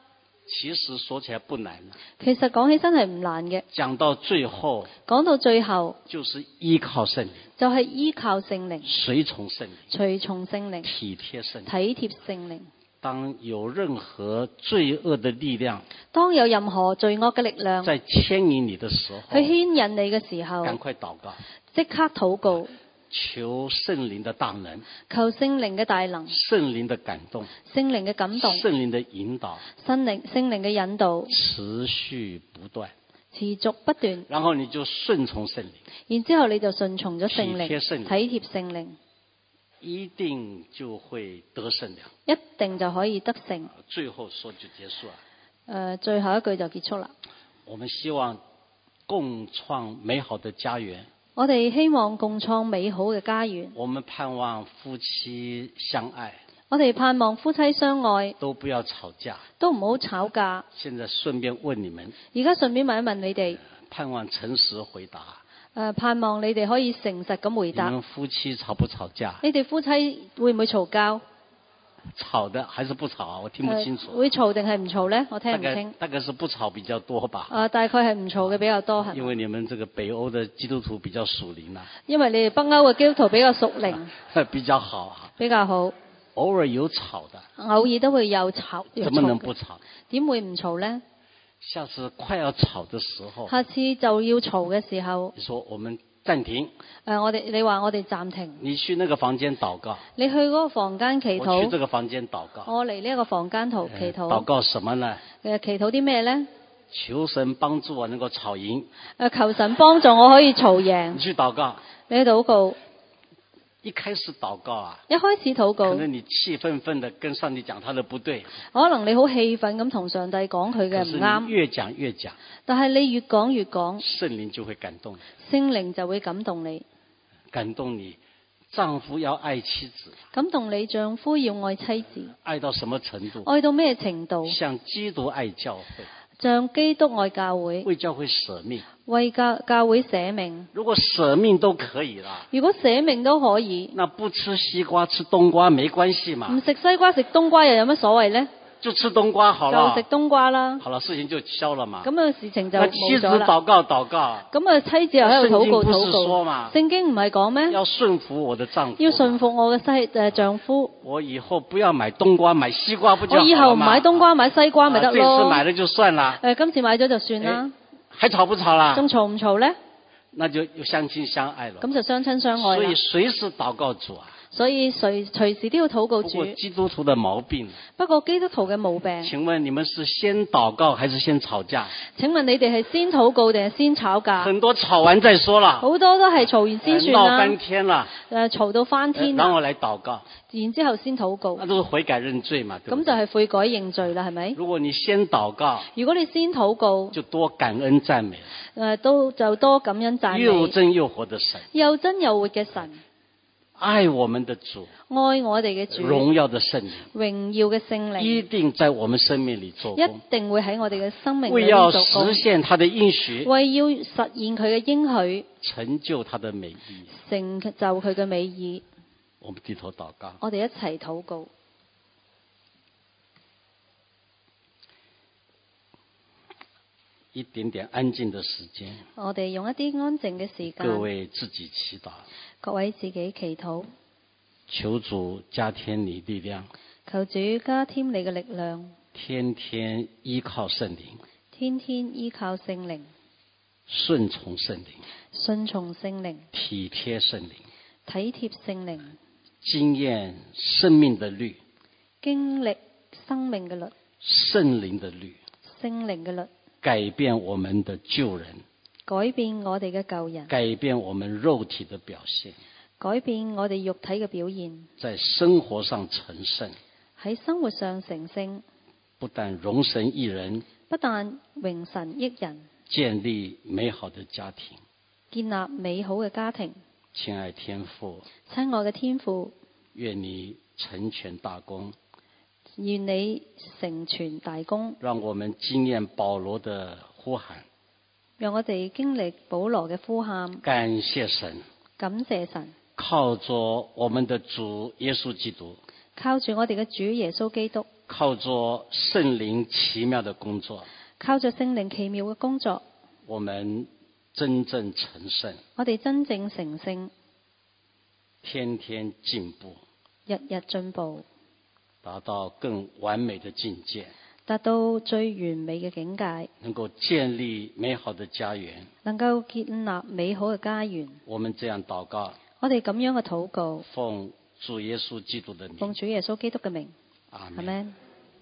S1: 其實說起來不難，
S2: 其實講起身係唔難嘅。
S1: 講到最後，
S2: 講到最後，
S1: 就是依靠聖靈，
S2: 就係依靠聖靈，
S1: 隨從聖靈，
S2: 隨從聖靈，
S1: 體貼聖靈，
S2: 體貼聖靈。
S1: 當有任何罪惡的力量，
S2: 當有任何罪惡嘅力量
S1: 在牽引你的時候，
S2: 去牽引你嘅時候，
S1: 趕快禱告，
S2: 即刻禱告，
S1: 求聖靈的大能，
S2: 求聖靈嘅大能，
S1: 聖靈的感動，
S2: 聖靈嘅感動，
S1: 聖靈的引導，
S2: 聖靈聖靈嘅引導，
S1: 持續不斷，
S2: 持續不斷。
S1: 然後你就順從聖靈，
S2: 然之後你就順從咗聖靈，
S1: 體貼聖靈，
S2: 體貼聖靈，
S1: 一定就會得勝了，
S2: 一定就可以得勝。
S1: 最後說就結束了。
S2: 呃、最後一句就結束啦。
S1: 我們希望共創美好的家園。
S2: 我哋希望共創美好嘅家園。
S1: 我們盼望夫妻相愛。
S2: 我哋盼望夫妻相愛，
S1: 都不要吵架，
S2: 都唔好吵架。
S1: 現在順便問你們，
S2: 而家順便問一問你哋，
S1: 盼望誠實回答。
S2: 呃、盼望你哋可以誠實咁回答。
S1: 你們夫妻吵不吵架？
S2: 你哋夫妻會唔會嘈交？
S1: 吵的還是不吵啊？我聽不清楚。
S2: 呃、會嘈定係唔嘈呢？我聽唔清。
S1: 大概大概是不吵比較多吧。
S2: 呃、大概係唔嘈嘅比較多係。
S1: 因為你們這個北歐的基督徒比較屬靈啦。
S2: 因為你哋北歐嘅基督徒比較屬靈。
S1: 比較好。
S2: 比較好。
S1: 偶爾有吵的。
S2: 偶爾都會有吵。
S1: 怎麼能不吵？
S2: 點會唔嘈呢？
S1: 下次快要吵的時候。
S2: 下次就要嘈嘅時候。
S1: 你說我們暫停。
S2: 呃、我哋你話我哋暫停。
S1: 你去那個房間禱告。
S2: 你去嗰個房間祈禱。
S1: 我去這個房間禱告。
S2: 我嚟呢個房間禱祈禱。
S1: 禱告什麼呢？
S2: 呃、祈禱啲咩呢？
S1: 求神幫助我能夠吵贏。
S2: 呃、求神幫助我可以嘈贏。
S1: 你去禱告。
S2: 你去禱告。
S1: 一開始禱告啊，
S2: 一開始禱告，
S1: 可能你氣憤憤的跟上帝講他的不對，
S2: 可能你好氣憤咁同上帝講佢嘅唔啱，
S1: 越講越講，
S2: 但係你越講越講，
S1: 聖靈就會感動，
S2: 聖靈就會感動你，
S1: 感動你丈夫要愛妻子，
S2: 感動你丈夫要愛妻子，
S1: 愛到什麼程度？
S2: 愛到咩程度？
S1: 像基督愛教會，
S2: 像基督愛教會，
S1: 為教會捨命，
S2: 為教教會捨命。
S1: 如果捨命都可以啦，
S2: 如果捨命都可以，
S1: 那不吃西瓜吃冬瓜沒關係嘛？
S2: 唔食西瓜食冬瓜又有乜所謂呢？
S1: 就吃冬瓜好了，
S2: 就食冬瓜啦。
S1: 好了，事情就消了嘛。
S2: 咁啊，事情就冇咗啦。
S1: 妻子禱告禱告，
S2: 咁啊，妻子又喺度禱告禱告。聖經不是說嘛？聖經唔係講咩？
S1: 要順服我的丈夫。
S2: 要順服我嘅妻誒丈夫。
S1: 我以後不要買冬瓜，買西瓜不就好了嗎？
S2: 我以後唔買冬瓜，買西瓜咪得咯。
S1: 啊，這次買了就算啦。
S2: 誒，今次買咗就算啦。
S1: 還吵不吵啦？
S2: 仲嘈唔嘈咧？
S1: 那就相親相愛了。
S2: 咁就相親相愛啦。
S1: 所以隨時禱告主啊。
S2: 所以隨隨時都要禱告主。
S1: 不過基督徒的毛病。
S2: 不過基督徒嘅毛病。
S1: 請問你們是先禱告還是先吵架？
S2: 請問你哋係先禱告定係先吵架？
S1: 很多吵完再說啦。
S2: 好多都係嘈完先算啦。
S1: 鬧翻天啦。
S2: 誒，嘈到翻天啦。
S1: 然後來禱告。
S2: 然之後先禱告。
S1: 那都是悔改認罪嘛。
S2: 咁就係悔改認罪啦，係咪？
S1: 如果你先禱告。
S2: 如果你先禱告。
S1: 就多感恩讚美。
S2: 誒，都就多感恩讚美。
S1: 又真又活的神。
S2: 又真又活嘅神。
S1: 愛我們的主，
S2: 愛我哋嘅主，
S1: 榮耀的聖靈，
S2: 榮耀嘅聖靈，
S1: 一定在我們生命裏做工，
S2: 一定會喺我哋嘅生命裏
S1: 為要實現他的應許，
S2: 為要實現佢嘅應許，
S1: 成就他的美意，
S2: 成就佢嘅美意。
S1: 我們低頭禱告，
S2: 我哋一齊禱告。
S1: 一點點安靜的時間，
S2: 我哋用一啲安靜嘅時間，
S1: 各位自己祈禱，
S2: 各位自己祈禱，
S1: 求主加添你力量，
S2: 求主加添你嘅力量，
S1: 天天依靠聖靈，
S2: 天天依靠聖靈，
S1: 順從聖靈，
S2: 順從聖靈，
S1: 體貼聖靈，
S2: 體貼聖靈，
S1: 經驗生命的律，
S2: 經歷生命嘅律，
S1: 聖靈的律，
S2: 聖靈嘅律。
S1: 改變我們的舊人，
S2: 改變我哋嘅舊人，
S1: 改變我們肉體的表現，
S2: 改變我哋肉體嘅表現，
S1: 在生活上成聖，
S2: 喺生活上成聖，
S1: 不但榮神益人，
S2: 不但榮神益人，
S1: 建立美好的家庭，
S2: 建立美好嘅家庭。
S1: 親愛天父，
S2: 親愛嘅天父，
S1: 願你成全大功，
S2: 願你成全大功，
S1: 讓我們經驗保羅的呼喊，
S2: 讓我哋經歷保羅嘅呼喊。
S1: 感謝神，
S2: 感謝神，
S1: 靠着我們的主耶穌基督，
S2: 靠住我哋嘅主耶穌基督，
S1: 靠着聖靈奇妙的工作，
S2: 靠着聖靈奇妙嘅工作，
S1: 我們真正成聖，
S2: 我哋真正成聖，
S1: 天天進步，
S2: 日日進步，
S1: 達到更完美的境界，
S2: 達到最完美嘅境界，
S1: 能夠建立美好的家園，
S2: 能夠建立美好嘅家園。
S1: 我們這樣禱告，
S2: 我哋咁樣嘅禱告，
S1: 奉主耶穌基督的名，
S2: 奉主耶穌基督嘅名，
S1: 阿
S2: 阿們。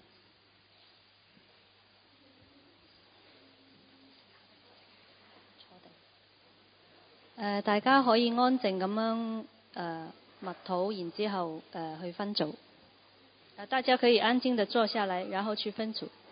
S2: 誒，大家可以安靜咁樣誒默禱，然之後誒去分組。大家可以安靜地坐下來，然後去分組。